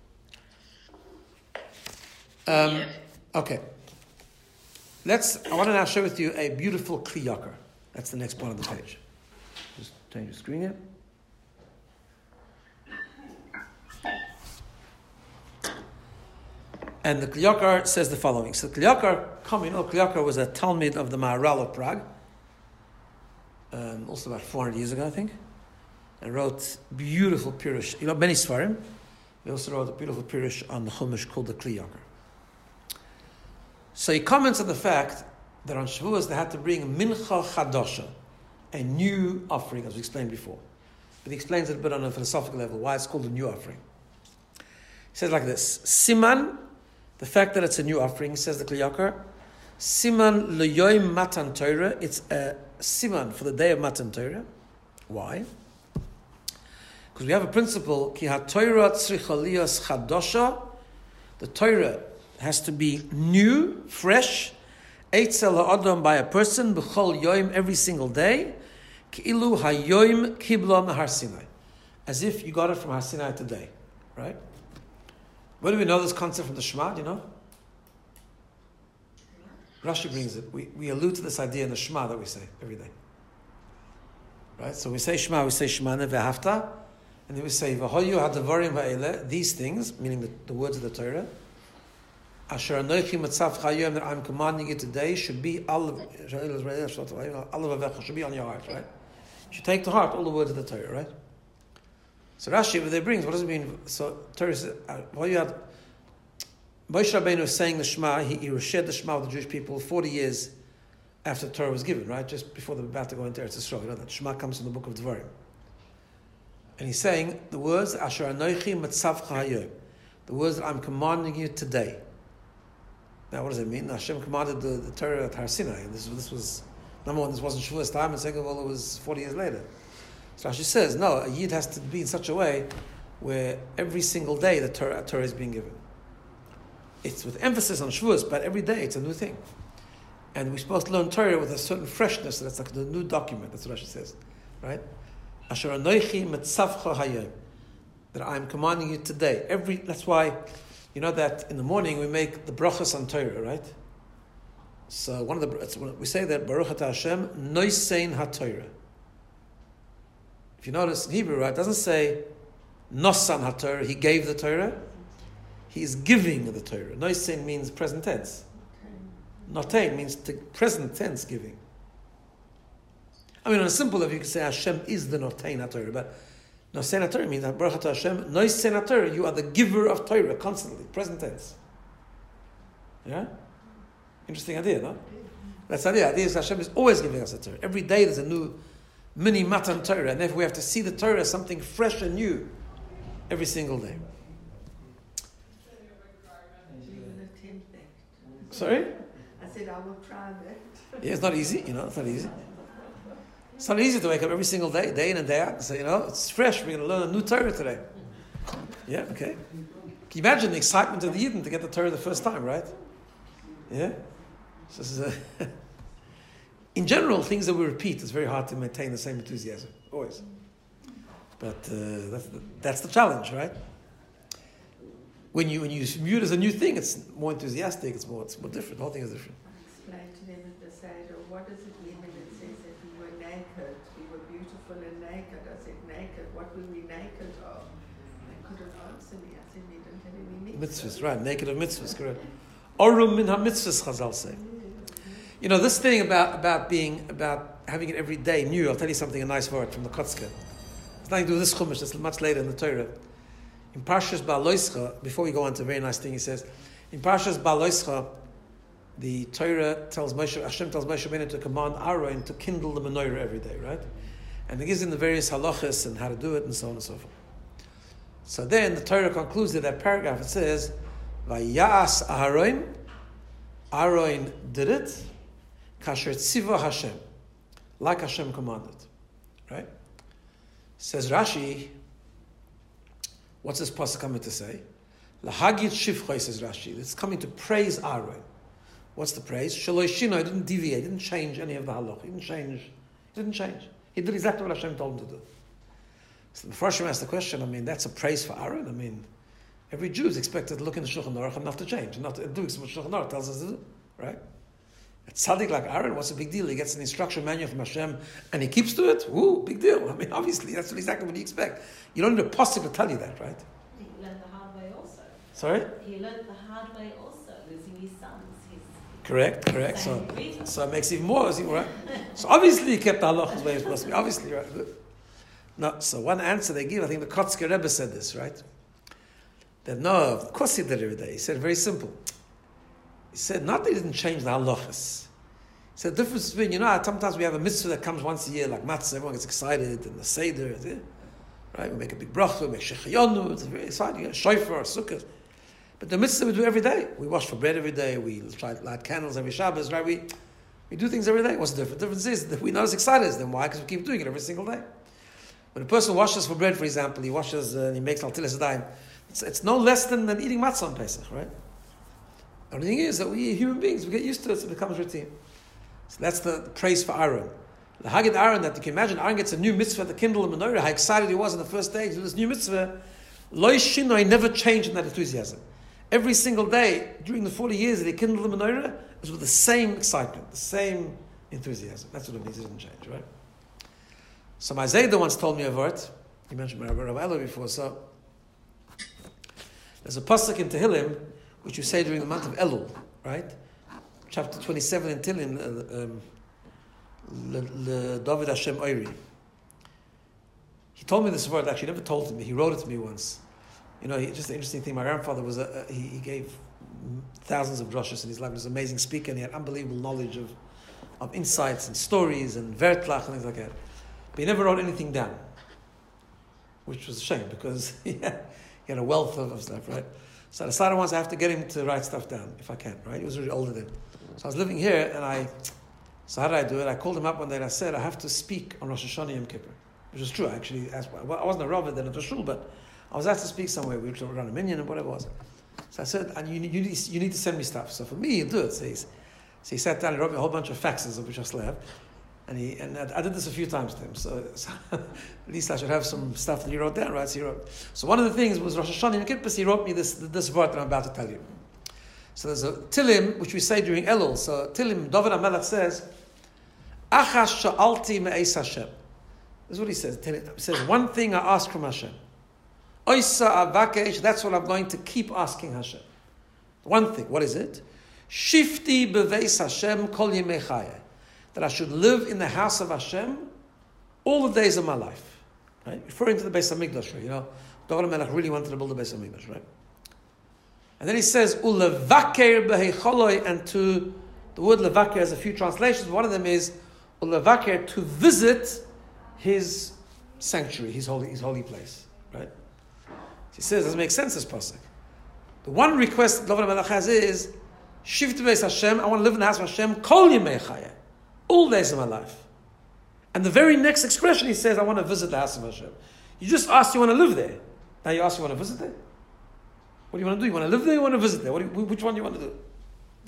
Um, okay. Let's, I want to now share with you a beautiful Kli Yakar. That's the next part of the page. Just change the screen here. And the Kli Yakar says the following. So Kli Yakar, come, you know, Kli Yakar was a Talmid of the Maharal of Prague, um, also about four hundred years ago, I think, and wrote beautiful Pirush. You know, many Sfarim. He also wrote a beautiful Pirush on the Chumash called the Kli Yakar. So he comments on the fact that on Shavuos they had to bring a Mincha Chadosha, a new offering, as we explained before. But he explains it a bit on a philosophical level, why it's called a new offering. He says like this: Siman, the fact that it's a new offering, he says the Kli Yakar, Siman L'yoyim Matan Torah, it's a Siman for the day of Matan Torah. Why? Because we have a principle, Ki ha-Torah tzricha liyos chadosha, the Torah has to be new, fresh, eitzel ha'adam by a person, b'chol yoim, every single day, ki'ilu ha-yoim kiblo mehar Sinai, as if you got it from Har Sinai today, right? Where do we know this concept from the Shema, do you know? Rashi brings it. We, we allude to this idea in the Shema that we say every day. Right? So we say Shema, we say Shema ve'hafta, and then we say v'hoyu hadavarim va'ele, these things, meaning the, the words of the Torah, asher anochi matzav chayim, that I'm commanding you today, should be all of should be on your heart, right? You should take to heart all the words of the Torah, right? So Rashi, what they brings, what does it mean? So Torah says, well, you had Moshe Rabbeinu was saying the Shema, he, he shared the Shema with the Jewish people forty years after the Torah was given, right? Just before they were about to go into Eretz Yisrael. You know that Shema comes from the book of Devarim. And he's saying the words, Asher Anochi Matzav Chayim, the words that I'm commanding you today. Now, what does it mean? Hashem commanded the, the Torah at Har Sinai. And this, this was, number one, this wasn't Shavuos time, and second of all, it was forty years later. So Rashi says, no, a Yid has to be in such a way where every single day the Torah, Torah is being given. It's with emphasis on Shavuos, but every day it's a new thing. And we're supposed to learn Torah with a certain freshness, so that's like the new document, that's what Rashi says. Right? Asher anochi metzavcha hayom, that I'm commanding you today. Every That's why, you know that in the morning we make the brachas on Torah, right? So one of the, we say that Baruch Atah Hashem, noisein haTorah. If you notice in Hebrew, right, it doesn't say Nosan HaTorah, he gave the Torah. He is giving the Torah. Noisein means present tense. Notein means the present tense giving. I mean, on a simple level, you can say Hashem is the Notein HaTorah, but Nosein HaTorah means Baruch Atah Hashem, Noisein HaTorah, you are the giver of Torah constantly, present tense. Yeah? Interesting idea, no? That's the idea. The idea is Hashem is always giving us a Torah. Every day there's a new mini Matan Torah, and therefore we have to see the Torah as something fresh and new every single day. Sorry? I said I will try that. Yeah, it's not easy, you know, it's not easy. It's not easy to wake up every single day, day in and day out, and say, you know, it's fresh, we're going to learn a new Torah today. Yeah, okay. Can you imagine the excitement of the Yidden to get the Torah the first time, right? Yeah? So this is a in general, things that we repeat, it's very hard to maintain the same enthusiasm, always. But uh, that's, the, that's the challenge, right? When you when you view it as a new thing, it's more enthusiastic, it's more it's more different, the whole thing is different. Explain to them at the Seder, what does it mean when it says that we were naked, we were beautiful and naked? I said, naked, what were we naked of? They couldn't answer me. I said, we didn't have any mitzvahs. Mitzvahs, right, naked of mitzvahs, correct. Orum min ha-mitzvahs, Chazal say. You know, this thing about, about being, about having it every day new, I'll tell you something, a nice word from the Kotzker. It's nothing to do with this Chumash, it's much later in the Torah. In Parshas Ba'aloischa, before we go on to a very nice thing, he says, in Parshas Ba'aloischa, the Torah tells Moshe, Hashem tells Moshe Rabbeinu to command Aaron to kindle the menorah every day, right? And he gives him the various halachas and how to do it and so on and so forth. So then the Torah concludes that that paragraph, it says, Vayas Aaron, Aaron did it, Kasher Tziva Hashem, like Hashem commanded, right? Says Rashi, what's this pasuk coming to say? Lahagit Shivchoi, says Rashi. It's coming to praise Aaron. What's the praise? Shaloi Shino, he didn't deviate, he didn't change any of the halach. He didn't change. He didn't change. He did exactly what Hashem told him to do. So the Mepharshim asked the question, I mean, that's a praise for Aaron? I mean, every Jew is expected to look in the Shulchan Aruch and not to change, and not to do what Shulchan Aruch tells us to do, right? A tzaddik like Aaron, what's the big deal? He gets an instruction manual from Hashem and he keeps to it? Woo, big deal. I mean, obviously, that's exactly what you expect. You don't need a pasuk to tell you that, right? He learned the hard way also. Sorry? He learned the hard way also, losing his sons. His Correct, correct. So, reason. so it makes even more, right? So obviously he kept the halachas where it's supposed to be. Obviously, right? Good. No, so one answer they give, I think the Kotzker Rebbe said this, right? That no, of course he did it every day. He said very simple. He said not that he didn't change the halachas. He said the difference between, you know, sometimes we have a mitzvah that comes once a year, like matzah, everyone gets excited, and the seder, right? We make a big bracha, we make shechayonu, it's very exciting, you know, shofar, sukkah. But the mitzvah we do every day. We wash for bread every day, we try to light candles every Shabbos, right? We we do things every day. What's the difference? The difference is that we're not as excited as them. Why? Because we keep doing it every single day. When a person washes for bread, for example, he washes uh, and he makes altilas adayim, it's, it's no less than, than eating matzah on Pesach, right? The only thing is that we human beings, we get used to it, so it becomes routine. So that's the, the praise for Aaron. The Hagid Aaron, that you can imagine, Aaron gets a new mitzvah to kindle the menorah, how excited he was on the first day to do this new mitzvah. Loi Shinoi never changed in that enthusiasm. Every single day, during the forty years that he kindled the menorah, it was with the same excitement, the same enthusiasm. That's what it means, it didn't change, right? So my Zayda once told me a word. He mentioned Rabbi Elo before, so there's a pasuk in Tehillim, which you say during the month of Elul, right? Chapter twenty-seven in Tehillim, um, Le David Hashem Oiri. He told me this word, actually, he never told it to me, he wrote it to me once. You know, he, just an interesting thing, my grandfather was, a, a, he, he gave thousands of drushes in his life, he was an amazing speaker, and he had unbelievable knowledge of, of insights and stories and vertlach and things like that. But he never wrote anything down, which was a shame, because he had, he had a wealth of, of stuff, right? So I decided once I have to get him to write stuff down, if I can, right? He was really older then. So I was living here, and I, so how did I do it? I called him up one day and I said, I have to speak on Rosh Hashanah Yom Kippur, which was true, actually. I wasn't a rabbi then at the shul, but I was asked to speak somewhere. We were around a minyan and whatever it was. So I said, and you, you, need, you need to send me stuff. So for me, you do it. So, so he sat down and wrote me a whole bunch of faxes, of which I still have. And he and I did this a few times to him. So, so at least I should have some stuff that he wrote down, right? So, he wrote, so one of the things was Rosh Hashanah Yom Kippur. He wrote me this this word that I'm about to tell you. So there's a Tilim, which we say during Elul. So Tilim, David HaMelech says, Achas sha'alti me'eis Hashem. This is what he says. He says, one thing I ask from Hashem. Oisa avakesh, that's what I'm going to keep asking Hashem. One thing, what is it? Shifti beveis Hashem kol yemei chayei. That I should live in the house of Hashem all the days of my life. Right? Referring to the Beis HaMikdash, right? You know, David HaMelech really wanted to build the Beis HaMikdash, right? And then he says, Ulevaker behecholoi, and to, the word levaker has a few translations. One of them is, Ulevaker, to visit his sanctuary, his holy, his holy place, right? He says, doesn't make sense, this pasuk. The one request David HaMelech has is, Shivti beis Hashem, I want to live in the house of Hashem, kol yemei chayei, all days of my life. And the very next expression he says, I want to visit the house of Hashem. You just asked you want to live there. Now you ask you want to visit there? What do you want to do? You want to live there or you want to visit there? What do you, which one do you want to do?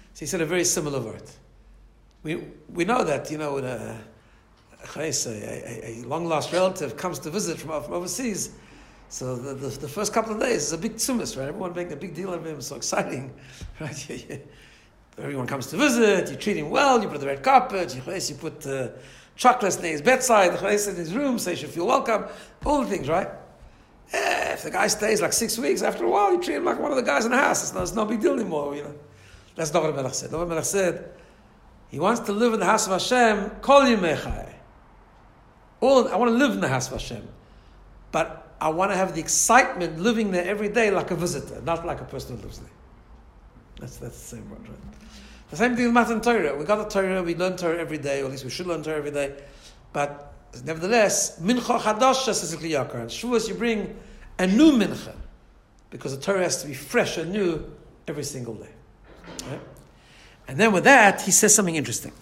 So he said a very similar word. We we know that, you know, when a, a, a, a long lost relative comes to visit from, from overseas, so the, the, the first couple of days is a big tzumis, right? Everyone making a big deal of him, it's so exciting, right? Everyone comes to visit, you treat him well, you put the red carpet, you, you put uh, chocolates in his bedside, in his room, so he should feel welcome, all the things, right? Eh, if the guy stays like six weeks, after a while, you treat him like one of the guys in the house. It's no, it's no big deal anymore, you know. That's not what Melech said. What Melech said, he wants to live in the house of Hashem, kol yimei. All I want to live in the house of Hashem, but I want to have the excitement living there every day like a visitor, not like a person who lives there. That's that's the same word, right? The same thing with Matan Torah. We got the Torah, we learn Torah every day, or at least we should learn Torah every day. But nevertheless, mincha chadasha says Kli Yakar. And Shavuos you bring a new mincha, because the Torah has to be fresh and new every single day. Right? And then with that, he says something interesting.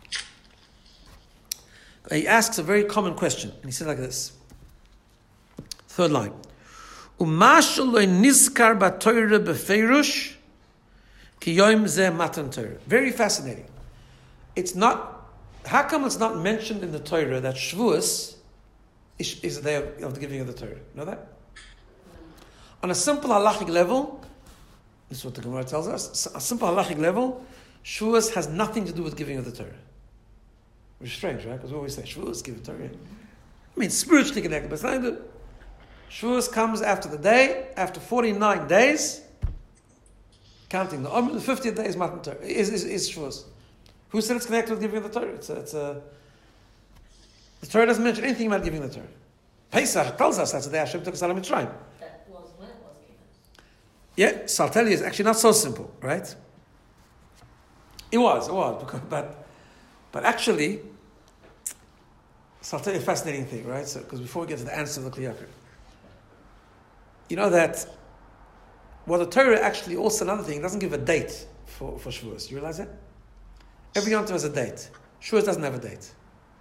He asks a very common question, and he says like this. Third line. Umashal nizkar b'Torah b'feirush ki yom zeh matan Torah. Very fascinating. It's not, how come it's not mentioned in the Torah that Shavuos is, is the day of, of the giving of the Torah? Know that? On a simple halachic level, this is what the Gemara tells us, a simple halachic level, Shavuos has nothing to do with giving of the Torah. Which is strange, right? Because we always say, Shavuos, give the Torah. I mean, spiritually connected, but it's not good. Shavuos comes after the day, after forty-nine days, counting the um, the fiftieth day is Matan Torah, is, is, is Shavuos. Who said it's connected with giving of the Torah? It's a, it's a, the Torah doesn't mention anything about giving the Torah. Pesach tells us that's the day Hashem took us out of Mitzrayim. That was when it was given. Yeah, so I'll tell you, it's actually not so simple, right? It was, it was, because, but but actually, so I'll tell you a fascinating thing, right? So, because before we get to the answer of the Kli Yakar, you know that, well, the Torah actually also, another thing, it doesn't give a date for, for Shavuos. You realize that? Every Yom Tov has a date. Shavuos doesn't have a date.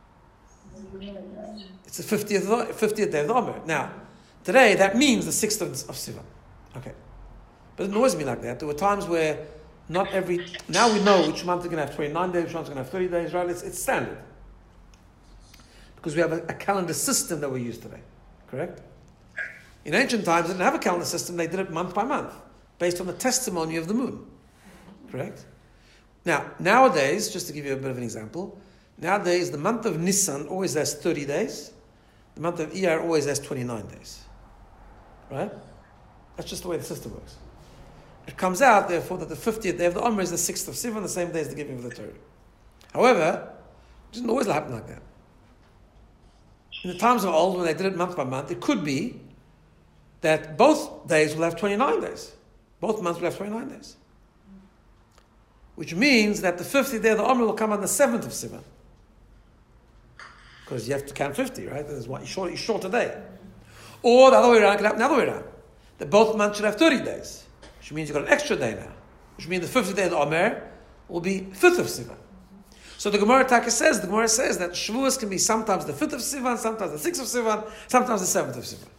It's the fiftieth, fiftieth day of the Omer. Now, today, that means the sixth of, of Sivan. Okay. But it annoys me like that. There were times where not every, now we know which month is going to have twenty-nine days, which month is going to have thirty days, right? It's, it's standard. Because we have a, a calendar system that we use today. Correct? In ancient times, they didn't have a calendar system. They did it month by month, based on the testimony of the moon. Correct? Now, nowadays, just to give you a bit of an example, nowadays the month of Nisan always has thirty days. The month of Iyar always has twenty-nine days. Right? That's just the way the system works. It comes out, therefore, that the fiftieth day of the Omer is the sixth of Sivan, the same day as the giving of the Torah. However, it doesn't always happen like that. In the times of old, when they did it month by month, it could be that both days will have twenty-nine days. Both months will have twenty-nine days. Which means that the fiftieth day of the Omer will come on the seventh of Sivan. Because you have to count fifty, right? There's one short, short a day. Or the other way around, it could happen the other way around. That both months should have thirty days. Which means you've got an extra day now. Which means the fiftieth day of the Omer will be fifth of Sivan. So the Gemara Taka says, the Gemara says that Shavuos can be sometimes the fifth of Sivan, sometimes the sixth of Sivan, sometimes the seventh of Sivan.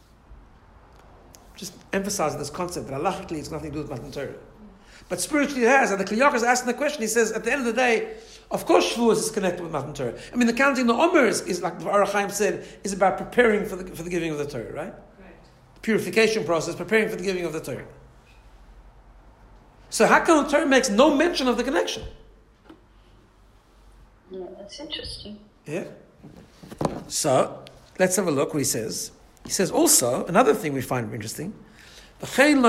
Just emphasizing this concept that halachically it's nothing to do with Matan Torah. But spiritually it has. And the Kli Yakar is asking the question, he says, at the end of the day, of course Shavuos is connected with Matan Torah. I mean, the counting the Omer is, is like the Aruch Chaim said, is about preparing for the, for the giving of the Torah, right? Right. The purification process, preparing for the giving of the Torah. So how come the Torah makes no mention of the connection? Yeah, that's interesting. Yeah. So, let's have a look what he says. He says also, another thing we find interesting, also,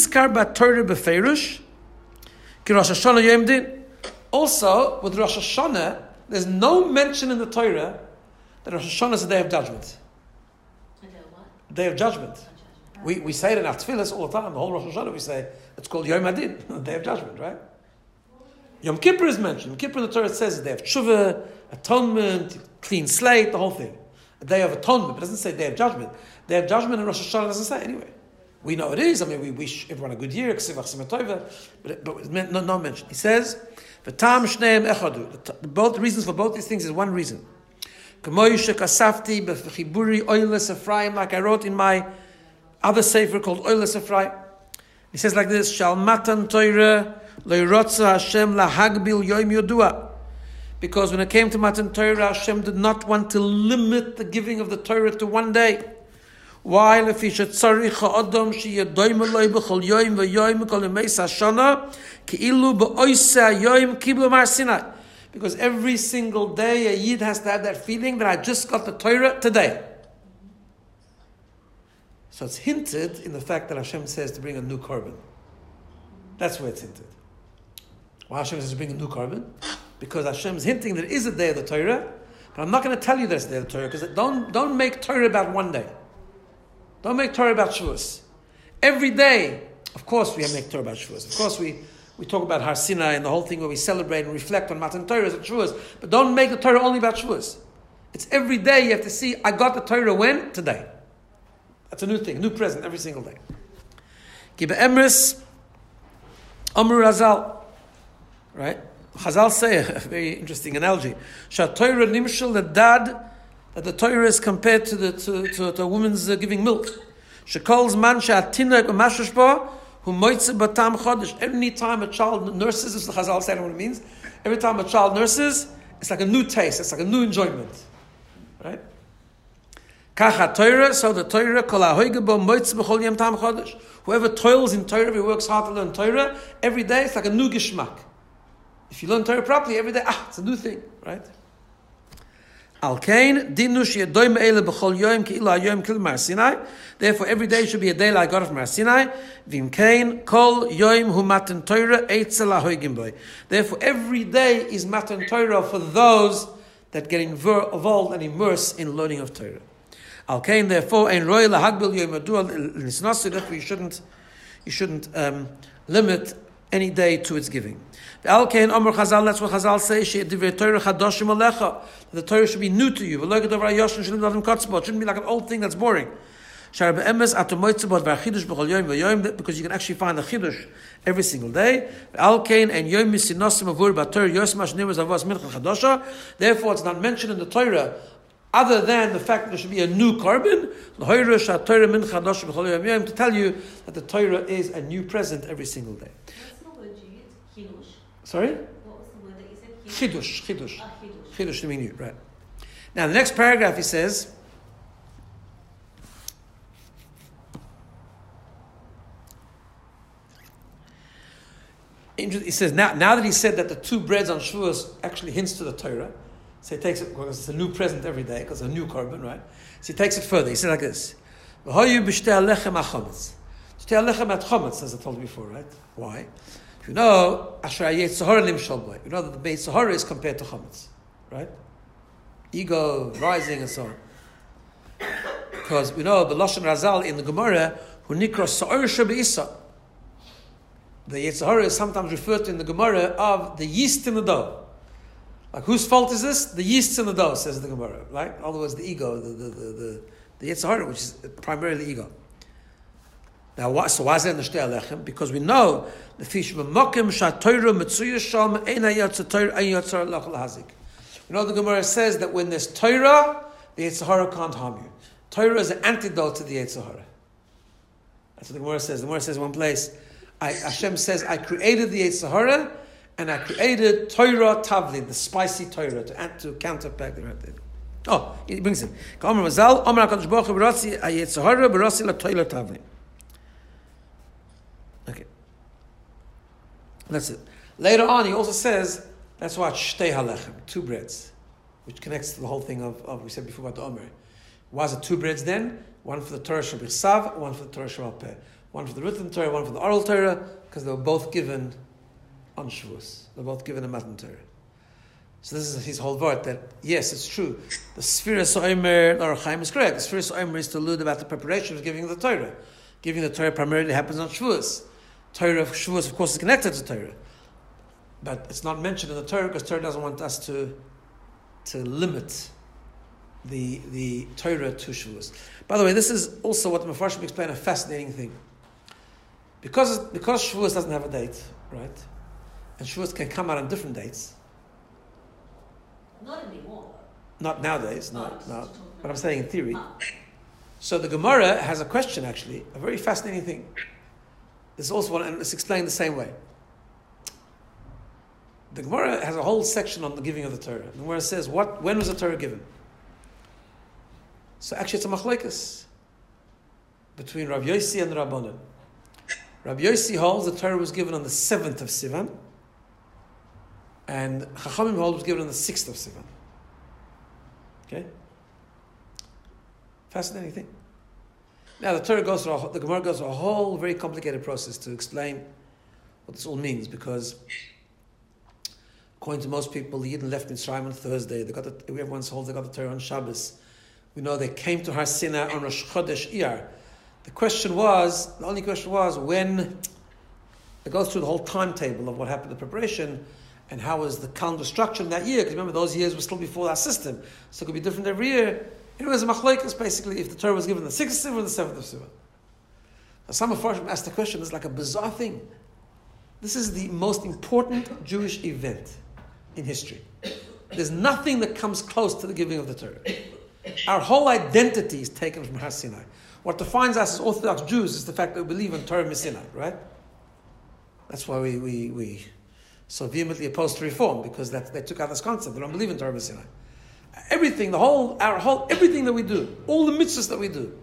with Rosh Hashanah, there's no mention in the Torah that Rosh Hashanah is a day of judgment. A day of what? Day of judgment. A judgment. We we say it in our tefillas all the time, the whole Rosh Hashanah we say, it's called Yom Hadin, the day of judgment, right? Yom Kippur is mentioned. Yom Kippur in the Torah says a day of tshuva, atonement, clean slate, the whole thing. A day of atonement, but it doesn't say day of judgment. Day of judgment in Rosh Hashanah doesn't say anyway. We know it is. I mean, we wish everyone a good year, but but it's not, not mentioned. He says, "V'tam shneim echadu." Both reasons for both these things is one reason. Like I wrote in my other sefer called Oiles Ephraim. He says like this: Shal matan Torah Leirotza Hashem lahagbil yoim yodua. Because when it came to Matan Torah, Hashem did not want to limit the giving of the Torah to one day. Why? Because every single day a Yid has to have that feeling that I just got the Torah today. So it's hinted in the fact that Hashem says to bring a new korban. That's where it's hinted. Why Hashem says to bring a new korban? Because Hashem is hinting that it is a day of the Torah, but I'm not going to tell you that it's the day of the Torah, because don't, don't make Torah about one day. Don't make Torah about Shavuos. Every day, of course we make Torah about Shavuos. Of course we, we talk about Har Sinai and the whole thing where we celebrate and reflect on Matan Torah at Shavuos, but don't make the Torah only about Shavuos. It's every day you have to see, I got the Torah when? Today. That's a new thing, a new present every single day. Gibe Emris, Amr Razal, right? Chazal say a very interesting analogy. Shat Torah nimshal ledad, that the Torah is compared to the to, to, to a woman's uh, giving milk. Shekol's man she'atinak u'mashush bo hu moitze batam chodesh. Every time a child nurses, this is the Chazal say, I don't know what it means. Every time a child nurses, it's like a new taste. It's like a new enjoyment, right? Kacha Torah, so the Torah kol ha'hoige bo moitze b'chol yom tam chodesh. Whoever toils in Torah, who works hard to learn Torah, every day it's like a new gishmak. If you learn Torah properly every day, ah, it's a new thing, right? Al kain dinu she'yadoim eile b'chol yom ke'ila yom kil Mar Sinai. Therefore, every day should be a day like God of Mar Sinai. V'im kain kol yom hu matan Torah eitzel ha'hoigim boy. Therefore, every day is matan Torah for those that get involved and immersed in learning of Torah. Al kain, therefore, ein roi lahagbil yom yodua l'nisnasi. Therefore, you shouldn't, you shouldn't um, limit any day to its giving. Al kain Amar Chazal, that's what Chazal says. Divrei Torah chadoshim alecha. The Torah should be new to you. It shouldn't be like an old thing that's boring. Because you can actually find a chidush every single day. Therefore, it's not mentioned in the Torah other than the fact that there should be a new korban, to tell you that the Torah is a new present every single day. Sorry? What was the word that you said? Chidush. Chidush. Ah, chidush. Chidush to mean new, right. Now, the next paragraph he says, he says, now, now that he said that the two breads on Shavuos actually hints to the Torah, so he takes it, because it's a new present every day, because it's a new korban, right? So he takes it further. He says like this, V'hoyu b'shtei alechem ha-chometz. Shtei alechem ha-chometz, as I told you before, right? Why? You know, Asher Yetzer Hara Nimshal Bo. You know that the Yetzer Hara is compared to Chametz, right? Ego, rising, and so on. Because we know the Lashon Razal in the Gemara, who nikra Sa'or Shebe'isa. The Yetzer Hara is sometimes referred to in the Gemara of the yeast in the dough. Like, whose fault is this? The yeast in the dough, says the Gemara, right? In other words, the ego, the the the the, the Yetzer Hara, which is primarily ego. Now, why, so why is it in the Shtei Alechem? Because we know the fish b'mokim sha'Torah mitzuya sham ein hayotzer Torah ein yotzer lachol hazik. You know the Gemara says that when there's Torah, the Yetzer Hara can't harm you. Torah is an antidote to the Yetzer Hara. That's what the Gemara says. The Gemara says in one place, I, Hashem says, I created the Yetzer Hara and I created Torah Tavlin, the spicy Torah, to, to counterpack the right. Oh, he brings it. K'amar Mazal, Amar HaKadosh Baruch Hu b'rasi Yetzer Hara b'rasi la Torah Tavlin. Okay. That's it. Later on, he also says, that's why it's shtei halechem, two breads, which connects to the whole thing of, of we said before about the Omer. Why is it two breads then? One for the Torah Shabbat, one for the Torah Shabbat Peh. One for the written Torah, one for the oral Torah, because they were both given on Shavuos. They were both given a Matan Torah. So this is his whole word that, yes, it's true. The Sfiras Omer, L'Or Chaim is correct. The Sfiras Omer is to allude about the preparation of giving the Torah. Giving the Torah primarily happens on Shavuos. Torah of Shavuos, of course, is connected to Torah. But it's not mentioned in the Torah because Torah doesn't want us to, to limit the, the Torah to Shavuos. By the way, this is also what the Mefarshim explain, a fascinating thing. Because, because Shavuos doesn't have a date, right? And Shavuos can come out on different dates. Not anymore. Not nowadays, no, Oh, no. just But I'm saying in theory. Ah. So the Gemara has a question, actually, a very fascinating thing. This is also one, and it's explained the same way. The Gemara has a whole section on the giving of the Torah. The Gemara says, what, when was the Torah given? So actually it's a machlokes between Rav Yossi and Rabbanan. Rav Yossi holds the Torah was given on the seventh of Sivan, and Chachamim holds it was given on the sixth of Sivan. Okay? Fascinating thing. Now the Torah goes through, a, the Gemara goes through a whole very complicated process to explain what this all means, because according to most people, the Yidden left Mitzrayim on Thursday. They got the, everyone holds they got the Torah on Shabbos. We know they came to Har Sinai on Rosh Chodesh Iyar. The question was, the only question was, when it goes through the whole timetable of what happened, the preparation, and how was the calendar structured in that year. Because remember, those years were still before our system, so it could be different every year. It was a machlokes basically if the Torah was given the sixth of Sivan or the seventh of Sivan. Now, some of Farshim asked the question. It's like a bizarre thing. This is the most important Jewish event in history. There's nothing that comes close to the giving of the Torah. Our whole identity is taken from Har Sinai. What defines us as Orthodox Jews is the fact that we believe in Torah Sinai, right? That's why we we, we so vehemently oppose to reform, because that they took out this concept. They don't believe in Torah Sinai. Everything, the whole, our whole, everything that we do, all the mitzvahs that we do,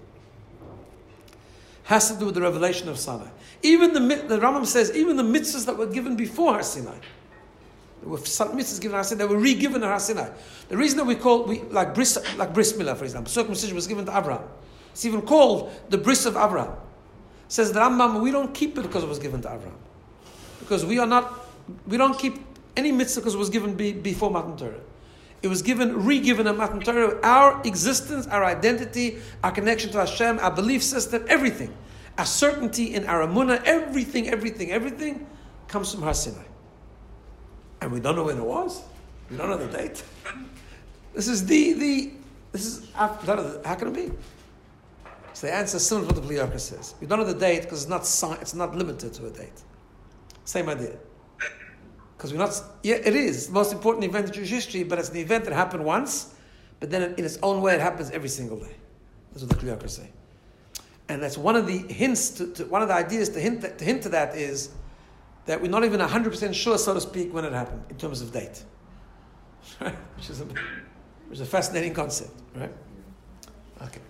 has to do with the revelation of Sinai. Even the the Rambam says, even the mitzvahs that were given before Har Sinai, there were some mitzvahs given Har Sinai, they were re-given at Har Sinai. The reason that we call we like bris like bris milah, for example, circumcision was given to Abraham. It's even called the bris of Abraham. It says the Rambam, we don't keep it because it was given to Abraham, because we are not, we don't keep any mitzvah because it was given be, before Matan Torah. It was given, re-given at Matan Torah. Our existence, our identity, our connection to Hashem, our belief system, everything, our certainty in our emunah, everything, everything, everything comes from Har Sinai. And we don't know when it was. We don't know the date. This is the, the this is, how can it be? So the answer is similar to what the Bli Yakar says. We don't know the date because it's not, it's not limited to a date. Same idea. Because we're not, yeah, it is the most important event in Jewish history, but it's an event that happened once, but then in its own way it happens every single day. That's what the Bli Yakar say. And that's one of the hints, to, to one of the ideas to hint, to hint to that is that we're not even one hundred percent sure, so to speak, when it happened, in terms of date. Right? Which is a, which is a fascinating concept, right? Okay.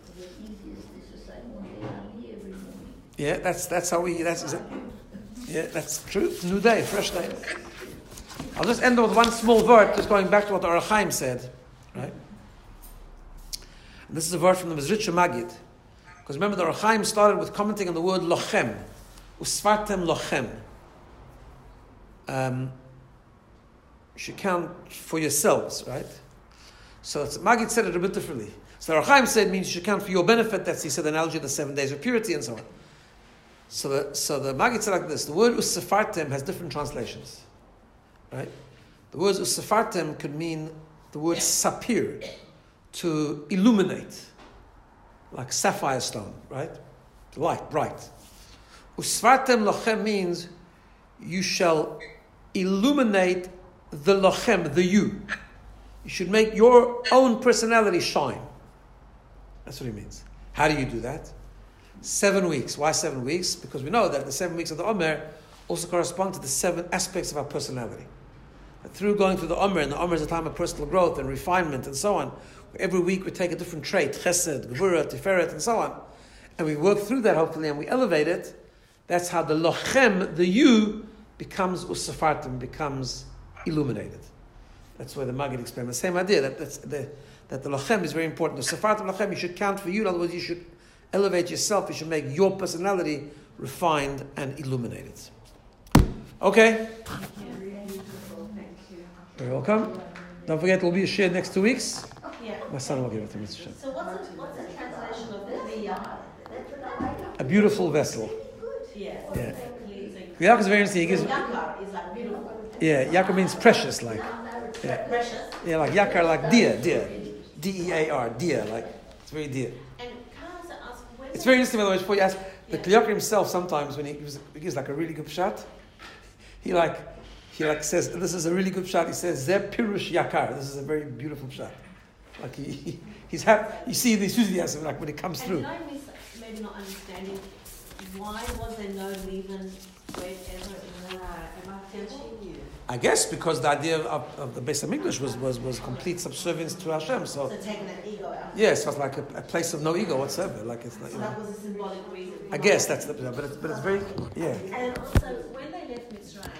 Yeah, that's that's how we, that's, yeah, that's true. It's a new day, fresh day. I'll just end with one small word, just going back to what the Orach Chaim said, right? And this is a word from the Mezritcher Magid. Because remember, the Orach Chaim started with commenting on the word lochem. Usfartem lochem. Um, you should count for yourselves, right? So Magid said it a bit differently. So the Orach Chaim said it means you should count for your benefit. That's, he said, the analogy of the seven days of purity and so on. So the, so the Magid said like this. The word usfartem has different translations. Right? The word usafartem could mean the word sapir, to illuminate, like sapphire stone, right? Light, bright. Usfartem lochem means you shall illuminate the lochem, the you. You should make your own personality shine. That's what he means. How do you do that? Seven weeks. Why seven weeks? Because we know that the seven weeks of the Omer also correspond to the seven aspects of our personality. Through going through the Omer, and the Omer is a time of personal growth and refinement and so on, every week we take a different trait, Chesed, Gevurah, Tiferet, and so on, and we work through that hopefully and we elevate it. That's how the Lochem, the you, becomes Usafartim, becomes illuminated. That's where the Maggid explains the same idea, that that's the, that the Lochem is very important. The Usafartim Lochem, you should count for you, in other words, you should elevate yourself, you should make your personality refined and illuminated. Okay? You're welcome. Don't forget, we'll be a share next two weeks. Yeah. My son will give it to me. So what's the, what's the translation of the uh, A beautiful vessel. Yeah. Yeah. Yaakov is very interesting. He gives, Yakar is like beautiful. yeah, Yaakov means precious, like. Yeah. Precious. Yeah, like Yakar, like dear, dear. D E A R, dear, like, it's very dear. And can I also ask, when It's very interesting, by the way, before you ask, the Kli Yakar himself sometimes, when he gives, he gives like a really good shot, he like, He like says, this is a really good shot. He says, Zeh Pirush Yakar. This is a very beautiful shot. Like he, he he's happy. You see the enthusiasm like when it comes and through. did I miss maybe not understanding why was there no leaven bread ever in the I guess because the idea of, of the Beis Hamikdash was, was, was complete subservience to Hashem. So, So taking that ego out. yeah, so it's like a, a place of no ego whatsoever. Like it's not, So you know. that was a symbolic reason. I guess that's the, but it's, but it's very, yeah. And also, when they left Mitzrayim,